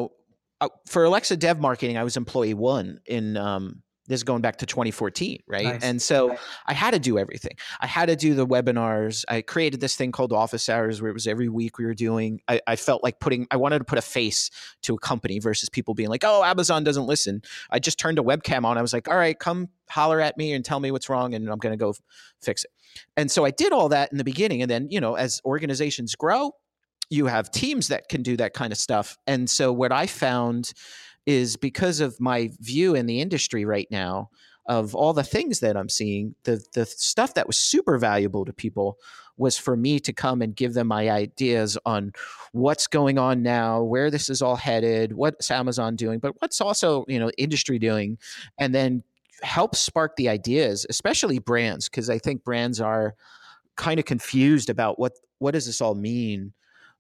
S2: for Alexa Dev Marketing, I was employee 1 in this is going back to 2014, right? Nice. And so I had to do everything. I had to do the webinars. I created this thing called Office Hours, where it was every week we were doing. I felt like I wanted to put a face to a company versus people being like, "Oh, Amazon doesn't listen." I just turned a webcam on. I was like, "All right, come holler at me and tell me what's wrong, and I'm going to go fix it." And so I did all that in the beginning. And then, as organizations grow, you have teams that can do that kind of stuff. And so what I found is, because of my view in the industry right now of all the things that I'm seeing, the stuff that was super valuable to people was for me to come and give them my ideas on what's going on now, where this is all headed, what's Amazon doing, but what's also, industry doing, and then help spark the ideas, especially brands, because I think brands are kind of confused about what does this all mean,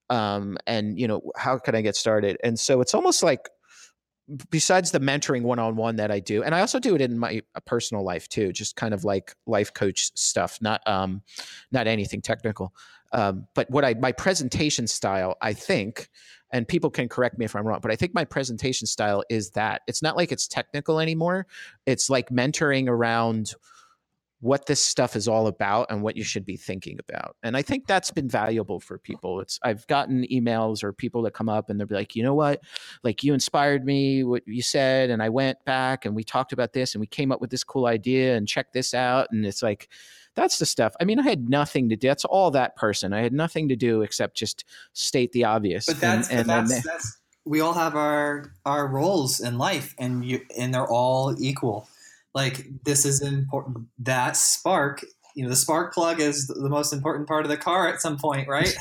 S2: and how can I get started? And so it's almost like, besides the mentoring one-on-one that I do, and I also do it in my personal life too, just kind of like life coach stuff, not anything technical. But my presentation style, I think, and people can correct me if I'm wrong, but I think my presentation style is that it's not like it's technical anymore. It's like mentoring around what this stuff is all about and what you should be thinking about. And I think that's been valuable for people. I've gotten emails or people that come up and they'll be like, "You know what, like you inspired me, what you said. And I went back and we talked about this and we came up with this cool idea and check this out." And it's like, that's the stuff. I mean, I had nothing to do. That's all that person. I had nothing to do except just state the obvious.
S3: But that's we all have our roles in life, and they're all equal. Like, this is important. That spark, the spark plug is the most important part of the car at some point, right?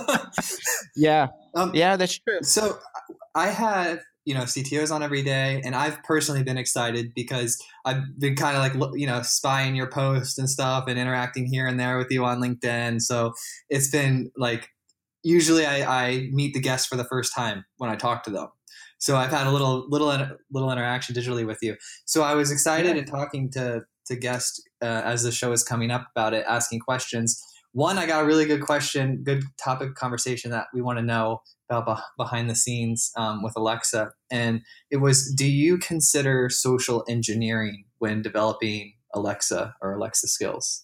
S2: Yeah. Yeah, that's true.
S3: So I have, CTOs on every day, and I've personally been excited because I've been kind of like, spying your posts and stuff and interacting here and there with you on LinkedIn. So it's been like, usually I meet the guests for the first time when I talk to them. So I've had a little interaction digitally with you. So I was excited and talking to guests as the show is coming up about it, asking questions. One, I got a really good question, good topic of conversation that we want to know about behind the scenes with Alexa. And it was, do you consider social engineering when developing Alexa or Alexa skills?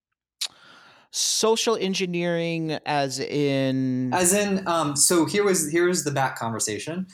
S2: Social engineering as in,
S3: so here was the back conversation.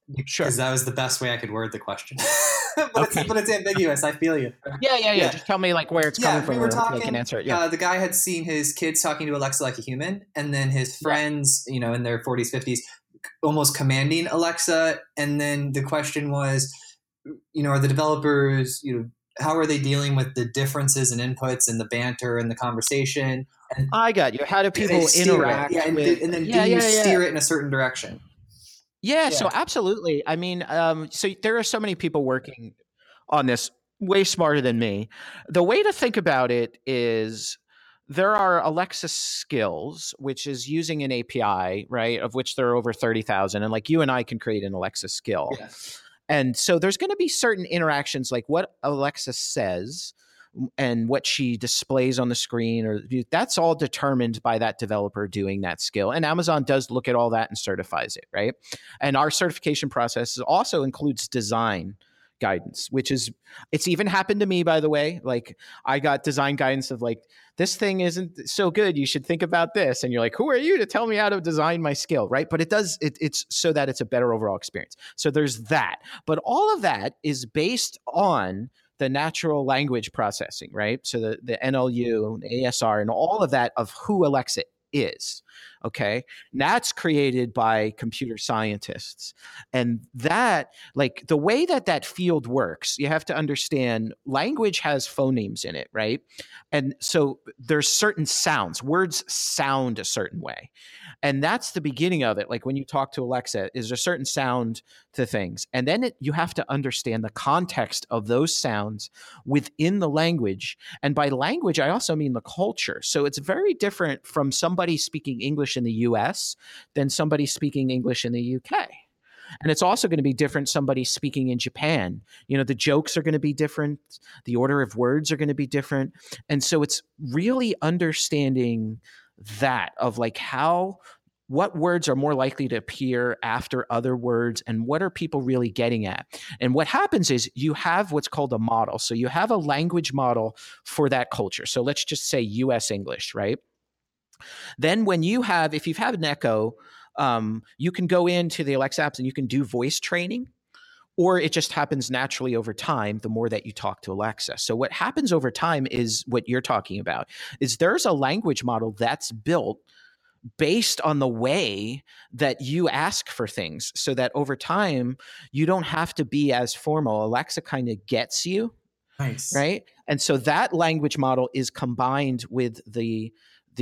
S2: Sure.
S3: Because that was the best way I could word the question. but it's ambiguous. I feel you.
S2: Yeah. Just tell me like where it's coming from.
S3: We were talking.
S2: I can answer it. Yeah.
S3: The guy had seen his kids talking to Alexa like a human, and then his friends, in their 40s, 50s, almost commanding Alexa. And then the question was, are the developers, how are they dealing with the differences and inputs and the banter and the conversation? And
S2: I got you. How do people interact with?
S3: And then do you steer it in a certain direction?
S2: Yeah, so absolutely. I mean, so there are so many people working on this way smarter than me. The way to think about it is there are Alexa skills, which is using an API, right, of which there are over 30,000. And like you and I can create an Alexa skill.
S3: Yes.
S2: And so there's going to be certain interactions like what Alexa says and what she displays on the screen, or that's all determined by that developer doing that skill. And Amazon does look at all that and certifies it, right? And our certification process also includes design guidance, which is, it's even happened to me, by the way. Like I got design guidance of like, this thing isn't so good, you should think about this. And you're like, who are you to tell me how to design my skill, right? But it's so that it's a better overall experience. So there's that. But all of that is based on the natural language processing, right? So the NLU, the ASR, and all of that of who Alexa is, okay? And that's created by computer scientists. And that, like the way that field works, you have to understand language has phonemes in it, right? And so there's certain sounds, words sound a certain way. And that's the beginning of it. Like when you talk to Alexa, is a certain sound to things. And then you have to understand the context of those sounds within the language. And by language, I also mean the culture. So it's very different from somebody speaking English in the US than somebody speaking English in the UK. And it's also going to be different somebody speaking in Japan. The jokes are going to be different. The order of words are going to be different. And so it's really understanding that of like what words are more likely to appear after other words and what are people really getting at. And what happens is you have what's called a model. So you have a language model for that culture. So let's just say US English, right? Then if you've had an Echo, you can go into the Alexa apps and you can do voice training, or it just happens naturally over time, the more that you talk to Alexa. So what happens over time is what you're talking about, is there's a language model that's built based on the way that you ask for things, so that over time, you don't have to be as formal. Alexa kind of gets you.
S3: Nice.
S2: Right? And so that language model is combined with the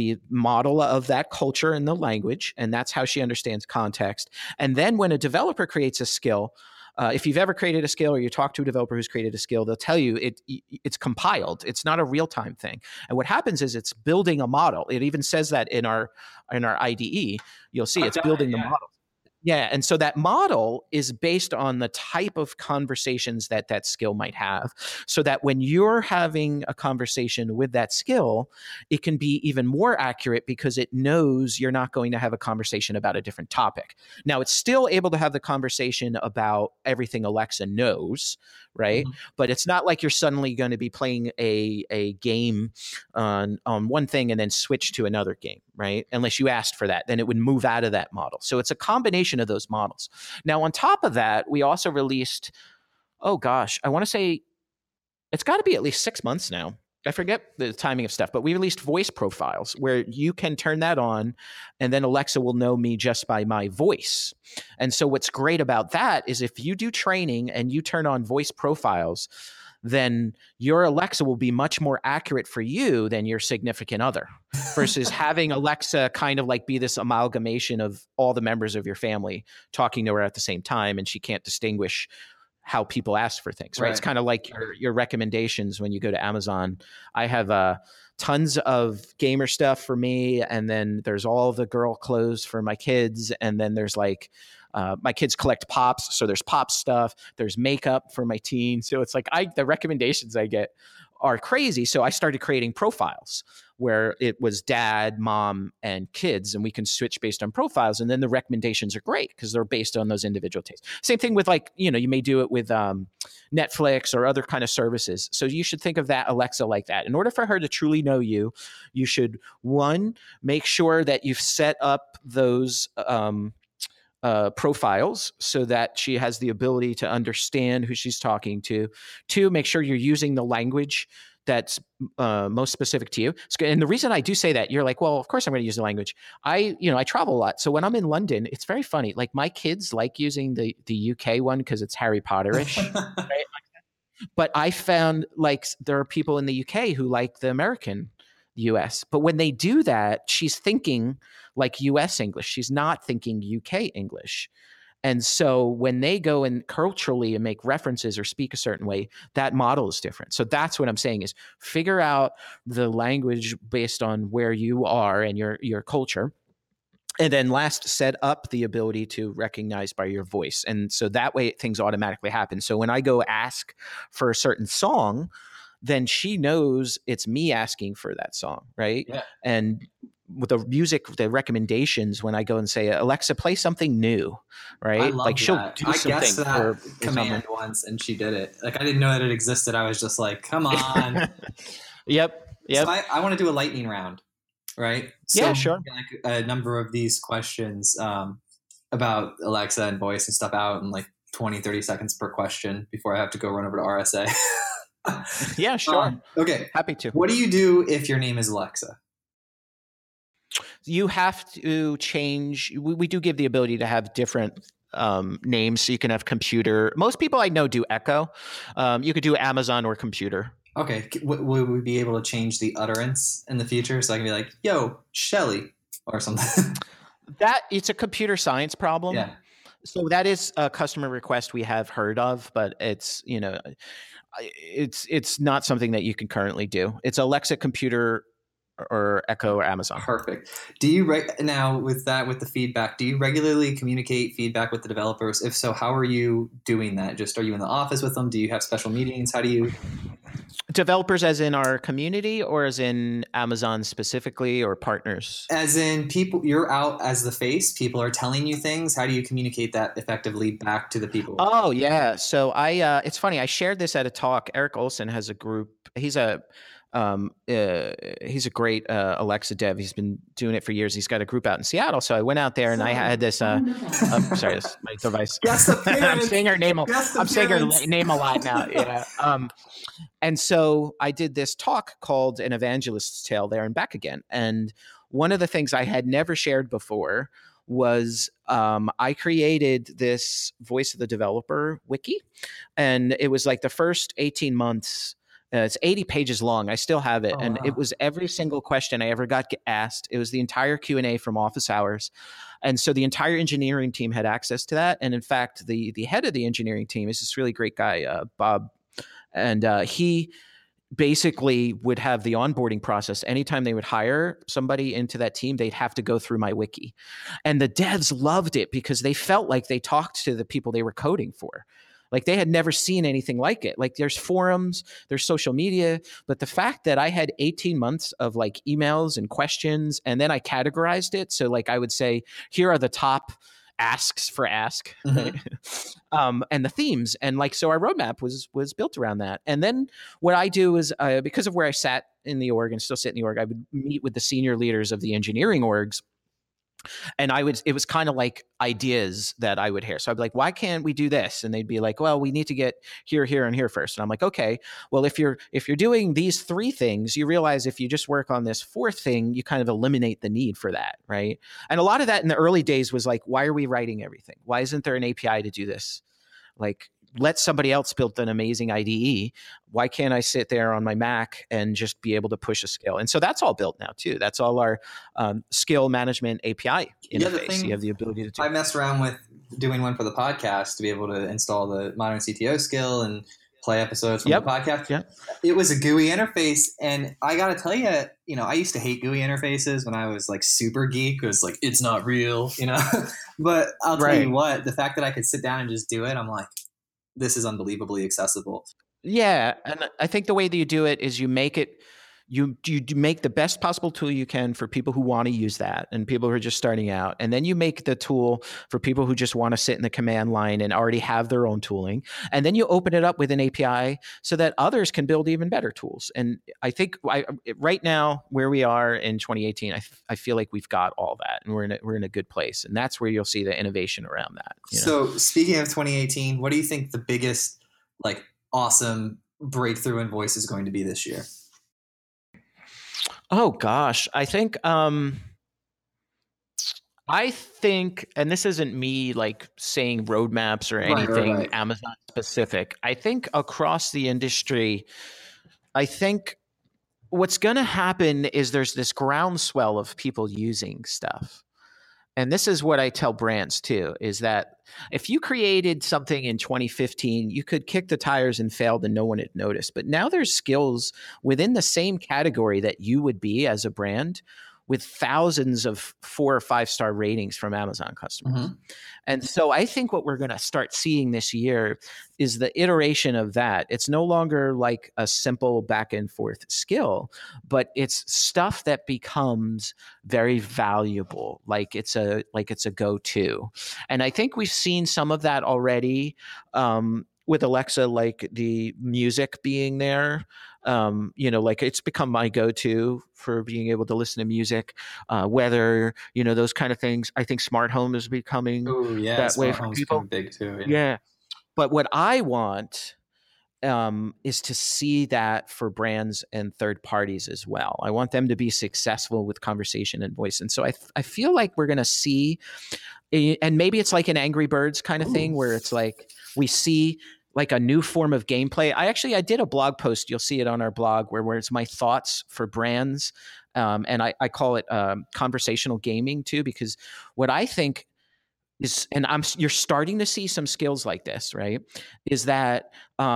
S2: model of that culture and the language, and that's how she understands context. And then when a developer creates a skill, if you've ever created a skill or you talk to a developer who's created a skill, they'll tell you it's compiled. It's not a real-time thing. And what happens is it's building a model. It even says that in our IDE. You'll see it's building the model. Yeah. And so that model is based on the type of conversations that skill might have, so that when you're having a conversation with that skill, it can be even more accurate because it knows you're not going to have a conversation about a different topic. Now, it's still able to have the conversation about everything Alexa knows, right? Mm-hmm. But it's not like you're suddenly going to be playing a game on one thing and then switch to another game, right? Unless you asked for that, then it would move out of that model. So it's a combination of those models. Now, on top of that, we also released, I want to say it's got to be at least 6 months now. I forget the timing of stuff, but we released voice profiles where you can turn that on and then Alexa will know me just by my voice. And so what's great about that is if you do training and you turn on voice profiles, then your Alexa will be much more accurate for you than your significant other, versus having Alexa kind of like be this amalgamation of all the members of your family talking to her at the same time, and she can't distinguish how people ask for things, right? It's kind of like your recommendations when you go to Amazon. I have tons of gamer stuff for me, and then there's all the girl clothes for my kids, and then there's like my kids collect pops, so there's pop stuff, there's makeup for my teens. So it's like the recommendations I get are crazy. So I started creating profiles where it was dad, mom, and kids, and we can switch based on profiles. And then the recommendations are great because they're based on those individual tastes. Same thing with you may do it with Netflix or other kind of services. So you should think of that Alexa like that. In order for her to truly know you, you should, one, make sure that you've set up those profiles so that she has the ability to understand who she's talking to. Two, make sure you're using the language that's most specific to you. And the reason I do say that, you're like, well, of course I'm going to use the language. I travel a lot. So when I'm in London, it's very funny. Like my kids like using the UK one because it's Harry Potterish. Right? But I found like there are people in the UK who like the American US. But when they do that, she's thinking like US English. She's not thinking UK English. And so when they go and culturally and make references or speak a certain way, that model is different. So that's what I'm saying is figure out the language based on where you are and your culture. And then last, set up the ability to recognize by your voice. And so that way things automatically happen. So when I go ask for a certain song, then she knows it's me asking for that song, right?
S3: Yeah.
S2: And with the music, the recommendations, when I go and say, Alexa, play something new, right?
S3: I love
S2: like she'll
S3: that.
S2: do
S3: I
S2: something
S3: guessed that command once and she did it. Like I didn't know that it existed. I was just like, come on.
S2: Yep.
S3: So I want to do a lightning round, right? So
S2: Yeah, sure.
S3: Like a number of these questions about Alexa and voice and stuff out in like 20, 30 seconds per question before I have to go run over to RSA.
S2: Yeah, sure.
S3: Okay.
S2: Happy to.
S3: What do you do if your name is Alexa?
S2: You have to change. We do give the ability to have different names. So you can have computer. Most people I know do Echo. You could do Amazon or computer.
S3: Okay. Will we be able to change the utterance in the future? So I can be like, yo, Shelly or something.
S2: That it's a computer science problem.
S3: Yeah.
S2: So that is a customer request we have heard of, but it's, it's not something that you can currently do. It's Alexa computer or Echo or Amazon.
S3: Perfect. Do you now with the feedback, do you regularly communicate feedback with the developers? If so, how are you doing that? Just are you in the office with them? Do you have special meetings? How do you
S2: Developers as in our community or as in Amazon specifically or partners?
S3: As in people, you're out as the face, people are telling you things. How do you communicate that effectively back to the people?
S2: Oh yeah. So it's funny. I shared this at a talk. Eric Olson has a group. He's a great Alexa dev. He's been doing it for years. He's got a group out in Seattle. So I went out there and I had this. Sorry, this is my device. I'm saying her name. I'm saying her name a lot now. Yeah. And so I did this talk called An Evangelist's Tale there and back again. And one of the things I had never shared before was I created this Voice of the Developer wiki. And it was like the first 18 months. It's 80 pages long. I still have it. And It was every single question I ever got asked. It was the entire Q&A from office hours. And so the entire engineering team had access to that. And in fact, the head of the engineering team is this really great guy, Bob. And he basically would have the onboarding process. Anytime they would hire somebody into that team, they'd have to go through my wiki. And the devs loved it because they felt like they talked to the people they were coding for. Like they had never seen anything like it. Like there's forums, there's social media, but the fact that I had 18 months of like emails and questions, and then I categorized it. So like I would say, here are the top asks for ask,
S3: Mm-hmm.
S2: and the themes. And like, so our roadmap was built around that. And then what I do is because of where I sat in the org and still sit in the org, I would meet with the senior leaders of the engineering orgs. And it was kind of like ideas that I would hear. So I'd be like, why can't we do this? And they'd be like, well, we need to get here, here, and here first. And I'm like, okay, well, if you're doing these three things, you realize if you just work on this fourth thing, you kind of eliminate the need for that, right? And a lot of that in the early days was like, why are we writing everything? Why isn't there an API to do this? Like, let somebody else build an amazing IDE. Why can't I sit there on my Mac and just be able to push a skill? And so that's all built now too. That's all our skill management API interface. You have the ability to do.
S3: I messed around with doing one for the podcast to be able to install the Modern CTO skill and play episodes from the podcast.
S2: Yep.
S3: It was a GUI interface, and I got to tell you, I used to hate GUI interfaces when I was like super geek. It was like, it's not real, But I'll tell you what, the fact that I could sit down and just do it, I'm like, this is unbelievably accessible.
S2: Yeah. And I think the way that you do it is you make it you make the best possible tool you can for people who want to use that and people who are just starting out. And then you make the tool for people who just want to sit in the command line and already have their own tooling. And then you open it up with an API so that others can build even better tools. And I think right now where we are in 2018, I feel like we've got all that and we're in a good place. And that's where you'll see the innovation around that.
S3: So speaking of 2018, what do you think the biggest like awesome breakthrough in voice is going to be this year?
S2: Oh gosh, I think, and this isn't me like saying roadmaps or anything right. Amazon specific. I think across the industry, I think what's going to happen is there's this groundswell of people using stuff. And this is what I tell brands too, is that if you created something in 2015, you could kick the tires and failed and no one had noticed. But now there's skills within the same category that you would be as a brand with thousands of 4 or 5 star ratings from Amazon customers. Mm-hmm. And so I think what we're going to start seeing this year is the iteration of that. It's no longer like a simple back and forth skill, but it's stuff that becomes very valuable. Like it's a go-to. And I think we've seen some of that already with Alexa, like the music being there. Like it's become my go-to for being able to listen to music, weather, those kind of things. I think smart home is becoming that way for people.
S3: Big too.
S2: Yeah. But what I want is to see that for brands and third parties as well. I want them to be successful with conversation and voice. And so I feel like we're going to see, and maybe it's like an Angry Birds kind of thing where it's like we see like a new form of gameplay. I did a blog post. You'll see it on our blog where it's my thoughts for brands. And I call it conversational gaming too, because what I think is, and you're starting to see some skills like this, right? Is that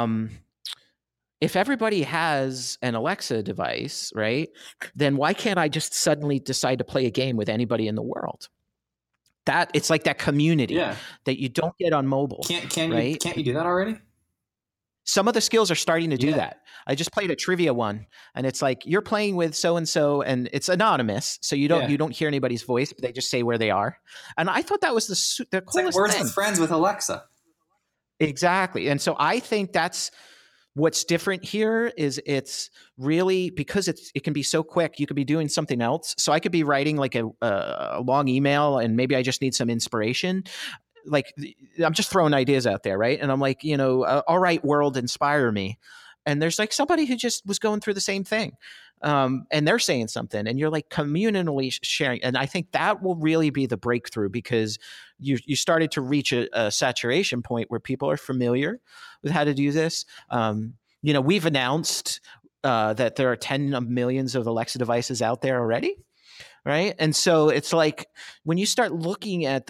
S2: if everybody has an Alexa device, right, then why can't I just suddenly decide to play a game with anybody in the world? That it's like that community that you don't get on mobile.
S3: Can't you do that already?
S2: Some of the skills are starting to do that. I just played a trivia one, and it's like you're playing with so and so, and it's anonymous, so you don't hear anybody's voice, but they just say where they are. And I thought that was the coolest thing.
S3: Words with Friends with Alexa.
S2: Exactly, and so I think that's what's different here. Is it's really because it can be so quick. You could be doing something else, so I could be writing like a long email, and maybe I just need some inspiration. Like I'm just throwing ideas out there, right? And I'm like, all right, world, inspire me. And there's like somebody who just was going through the same thing, and they're saying something, and you're like communally sharing. And I think that will really be the breakthrough because you started to reach a saturation point where people are familiar with how to do this. We've announced that there are 10 of millions of Alexa devices out there already, right? And so it's like when you start looking at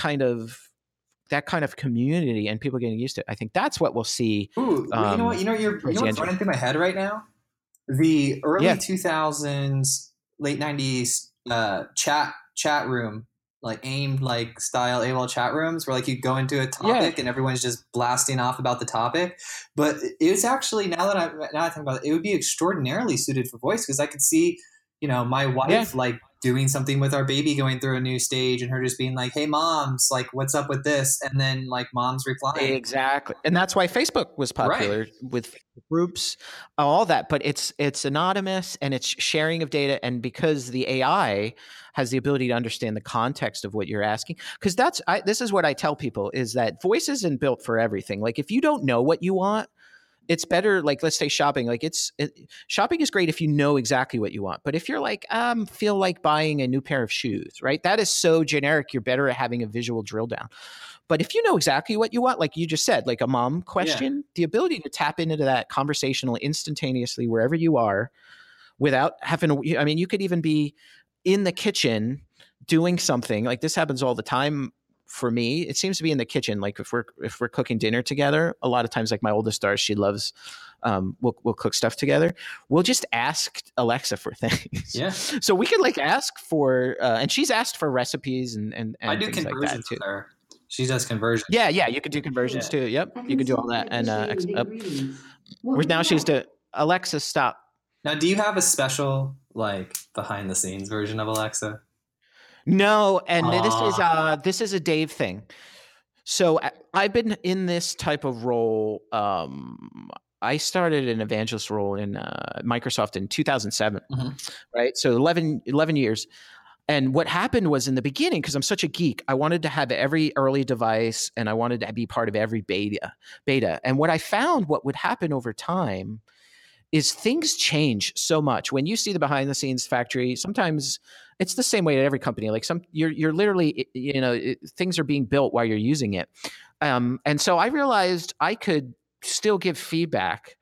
S2: that kind of community and people getting used to it, I think that's what we'll see.
S3: Ooh, you know what's running through my head right now? The early 2000s, late 90s chat room, like AIM like style AOL chat rooms where like you go into a topic and everyone's just blasting off about the topic. But it's actually now that I think about it, it would be extraordinarily suited for voice because I could see, my wife like doing something with our baby going through a new stage and her just being like, hey moms, like what's up with this? And then like mom's replying.
S2: Exactly. And that's why Facebook was popular with groups, all that, but it's anonymous and it's sharing of data. And because the AI has the ability to understand the context of what you're asking, because this is what I tell people is that voice isn't built for everything. Like if you don't know what you want, it's better, like let's say shopping, like shopping is great if you know exactly what you want. But if you're like, feel like buying a new pair of shoes, right? That is so generic. You're better at having a visual drill down. But if you know exactly what you want, like you just said, like a mom question, the ability to tap into that conversational instantaneously wherever you are without having to, you could even be in the kitchen doing something like this happens all the time. For me, it seems to be in the kitchen. Like if we're cooking dinner together, a lot of times, like my oldest daughter, she loves, we'll cook stuff together. We'll just ask Alexa for things.
S3: Yeah.
S2: So we could like ask for, and she's asked for recipes and
S3: I do
S2: things
S3: conversions
S2: like that too.
S3: With her. She does conversions.
S2: Yeah. You could do conversions too. Yep. You could do all that. And now she's to Alexa, stop.
S3: Now, do you have a special like behind the scenes version of Alexa?
S2: No, and
S3: Aw.
S2: this is a Dave thing. So I've been in this type of role. I started an evangelist role in Microsoft in 2007, right? So 11 years. And what happened was in the beginning, because I'm such a geek, I wanted to have every early device and I wanted to be part of every beta. And what I found, what would happen over time is things change so much. When you see the behind the scenes factory, sometimes it's the same way at every company. Like you're literally, things are being built while you're using it. And so I realized I could still give feedback.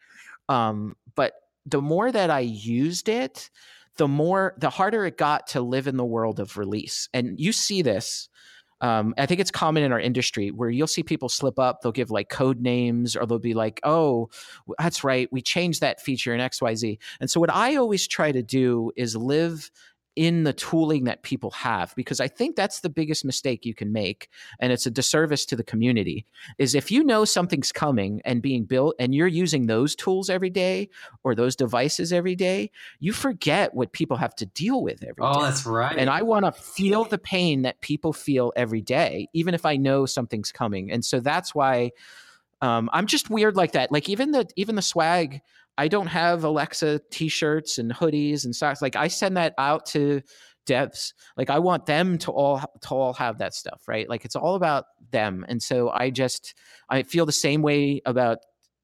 S2: But the more that I used it, the harder it got to live in the world of release. And you see this. I think it's common in our industry where you'll see people slip up. They'll give like code names, or they'll be like, "Oh, that's right, we changed that feature in XYZ." And so, what I always try to do is live in the tooling that people have, because I think that's the biggest mistake you can make, and it's a disservice to the community. Is if you know something's coming and being built, and you're using those tools every day or those devices every day, you forget what people have to deal with every day.
S3: Oh, that's right.
S2: And I want to feel the pain that people feel every day, even if I know something's coming. And so that's why I'm just weird like that. Like even the swag, I don't have Alexa t-shirts and hoodies and socks. Like I send that out to devs. Like I want them to all have that stuff, right? Like it's all about them. And so I feel the same way about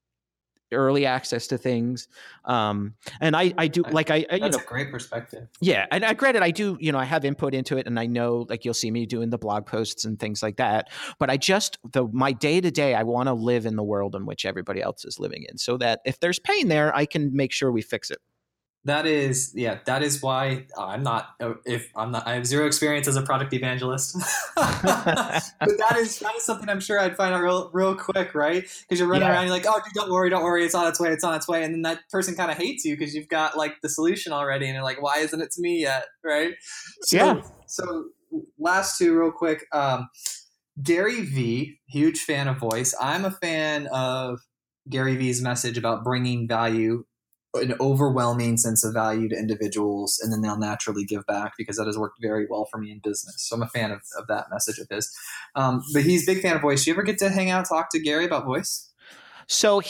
S2: early access to things. And I do like,
S3: that's a great perspective.
S2: Yeah. And granted, I do, I have input into it, and I know like you'll see me doing the blog posts and things like that. But my day to day, I want to live in the world in which everybody else is living in, so that if there's pain there, I can make sure we fix it.
S3: That is why I have zero experience as a product evangelist. But that is something I'm sure I'd find out real quick, right? Because you're running around, you're like, "Oh, dude, don't worry, it's on its way. And then that person kind of hates you because you've got like the solution already, and you're like, why isn't it to me yet, right? So last two real quick. Gary V, huge fan of voice. I'm a fan of Gary V's message about bringing value, an overwhelming sense of value to individuals, and then they'll naturally give back, because that has worked very well for me in business. So I'm a fan of that message of his. But he's a big fan of voice. Do you ever get to hang out, talk to Gary about voice?
S2: So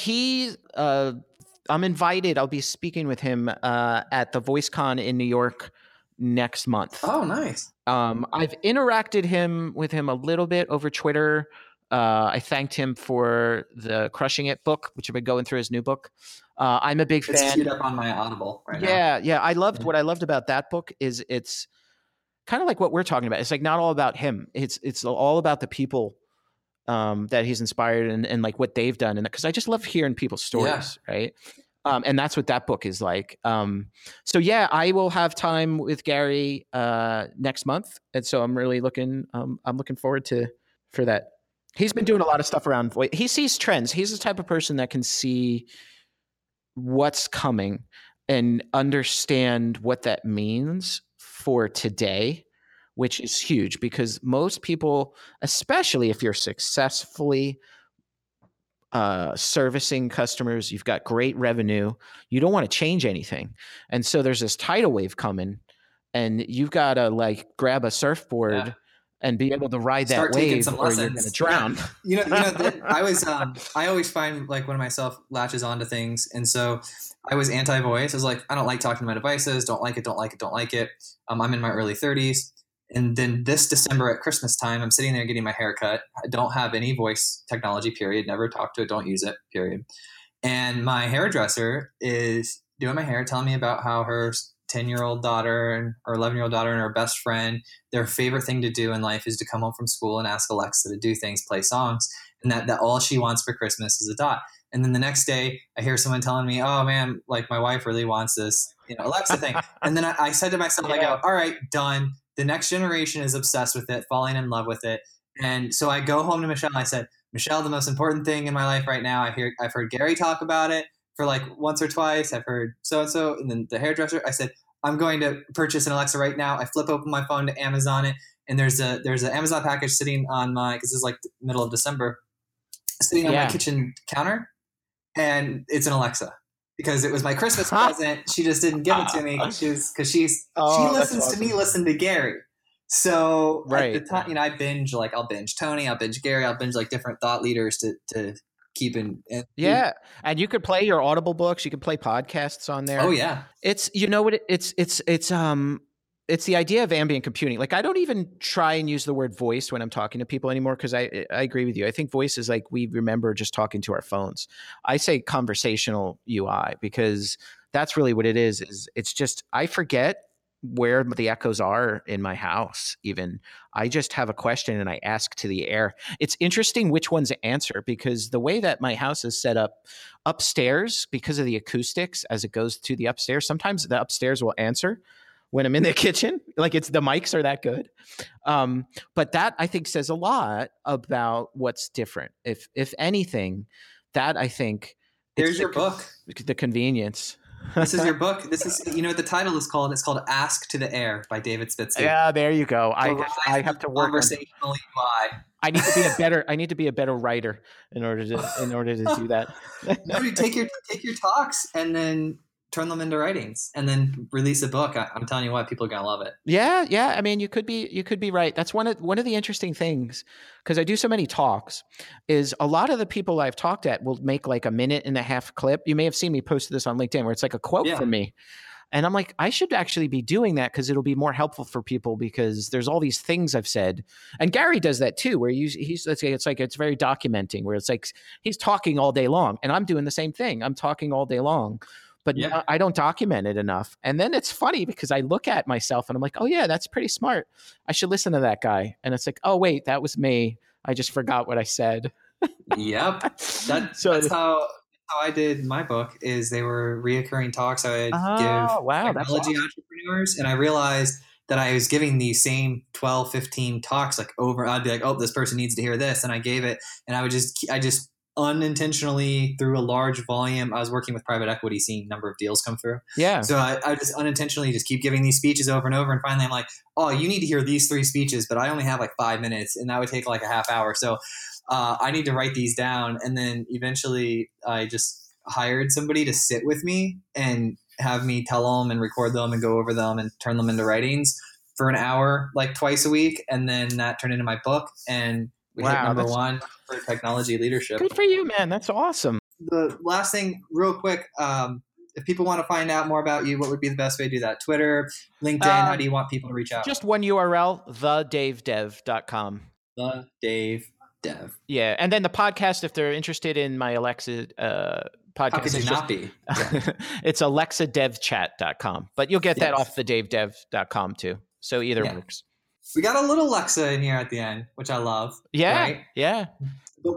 S2: I'm invited. I'll be speaking with him at the VoiceCon in New York next month.
S3: Oh, nice.
S2: I've interacted with him a little bit over Twitter. I thanked him for the Crushing It book, which I've been going through his new book. I'm a big fan.
S3: It's queued up on my Audible right now.
S2: Yeah. What I loved about that book is it's kind of like what we're talking about. It's like not all about him. It's all about the people that he's inspired and like what they've done. And because I just love hearing people's stories, right? And that's what that book is like. So yeah, I will have time with Gary next month, and so I'm really looking forward for that. He's been doing a lot of stuff around voice. He sees trends. He's the type of person that can see what's coming and understand what that means for today, which is huge, because most people, especially if you're successfully servicing customers, you've got great revenue, you don't want to change anything. And so there's this tidal wave coming, and you've got to like grab a surfboard and be able to ride that wave, or you're going to drown.
S3: I always find like when myself latches onto things. And so I was anti-voice. I was like, I don't like talking to my devices. Don't like it. I'm in my early 30s. And then this December at Christmas time, I'm sitting there getting my hair cut. I don't have any voice technology, period. Never talk to it. Don't use it, period. And my hairdresser is doing my hair, telling me about how her 10-year-old daughter or 11-year-old daughter and her best friend, their favorite thing to do in life is to come home from school and ask Alexa to do things, play songs, and that all she wants for Christmas is a dot. And then the next day I hear someone telling me, oh man, like my wife really wants this, Alexa thing. And then I said to myself, I go, all right, done. The next generation is obsessed with it, falling in love with it. And so I go home to Michelle and I said, Michelle, the most important thing in my life right now, I've heard Gary talk about it for like once or twice. I've heard so-and-so. And then the hairdresser, I said, I'm going to purchase an Alexa right now. I flip open my phone to Amazon it. And there's an Amazon package sitting on because this is like the middle of December, sitting on my kitchen counter. And it's an Alexa, because it was my Christmas present. She just didn't give it to me because she listens to me listen to Gary. So at the time, I binge, like I'll binge Tony, I'll binge Gary, I'll binge like different thought leaders to keep in.
S2: And you could play your Audible books. You could play podcasts on there.
S3: Oh yeah.
S2: It's, it's the idea of ambient computing. Like I don't even try and use the word voice when I'm talking to people anymore, because I agree with you. I think voice is like we remember just talking to our phones. I say conversational UI because that's really what it is it's just I forget where the echoes are in my house. Even I just have a question and I ask to the air. It's interesting which ones answer, because the way that my house is set up upstairs, because of the acoustics as it goes to the upstairs, sometimes the upstairs will answer when I'm in the kitchen, like it's the mics are that good. But that I think says a lot about what's different. If anything, that I think
S3: there's your book,
S2: the convenience.
S3: This is your book. This is, the title is called, it's called Ask to the Air by David Spitsky.
S2: Yeah, there you go. I have to work
S3: conversational UI.
S2: I need to be a better writer in order to do that.
S3: No, you take your talks and then turn them into writings and then release a book. I'm telling you what, people are going to love it.
S2: Yeah. I mean, you could be right. That's one of the interesting things, because I do so many talks, is a lot of the people I've talked at will make like a 1.5-minute clip. You may have seen me post this on LinkedIn where it's like a quote from me. And I'm like, I should actually be doing that because it'll be more helpful for people, because there's all these things I've said. And Gary does that too, where it's very documenting, where it's like he's talking all day long and I'm doing the same thing. I'm talking all day long. But I don't document it enough. And then it's funny because I look at myself and I'm like, oh yeah, that's pretty smart. I should listen to that guy. And it's like, oh wait, that was me. I just forgot what I said.
S3: Yep. That's how I did my book. Is they were reoccurring talks I would give technology entrepreneurs. And I realized that I was giving these same 12, 15 talks like over. I'd be like, oh, this person needs to hear this. And I gave it. And I just unintentionally, through a large volume, I was working with private equity, seeing a number of deals come through.
S2: Yeah.
S3: So I just unintentionally just keep giving these speeches over and over. And finally I'm like, oh, you need to hear these 3 speeches, but I only have like 5 minutes and that would take like a half hour. So I need to write these down. And then eventually I just hired somebody to sit with me and have me tell them and record them and go over them and turn them into writings for an hour, like twice a week. And then that turned into my book, and we hit number 1 for technology leadership.
S2: Good for you, man. That's awesome.
S3: The last thing, real quick, if people want to find out more about you, what would be the best way to do that? Twitter, LinkedIn, how do you want people to reach out?
S2: Just one URL, thedavedev.com.
S3: The Dave Dev.
S2: Yeah. And then the podcast, if they're interested in my Alexa podcast.
S3: How could it not be?
S2: It's alexadevchat.com. But you'll get that off thedavedev.com too. So either works.
S3: We got a little Alexa in here at the end, which I love.
S2: Yeah.
S3: Right?
S2: Yeah.
S3: But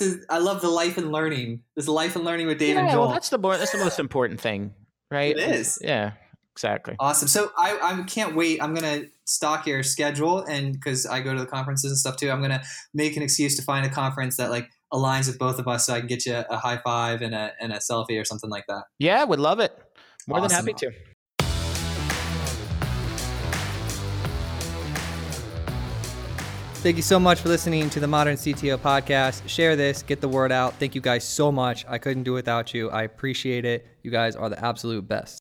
S3: I love the life and learning. This is life and learning with Dave and Joel.
S2: Well, that's the most important thing, right?
S3: It is.
S2: Yeah, exactly.
S3: Awesome. So I can't wait. I'm going to stock your schedule, and because I go to the conferences and stuff too, I'm going to make an excuse to find a conference that like aligns with both of us, so I can get you a high five and a selfie or something like that.
S2: Yeah, would love it. More than happy to.
S1: Thank you so much for listening to the Modern CTO podcast. Share this, get the word out. Thank you guys so much. I couldn't do it without you. I appreciate it. You guys are the absolute best.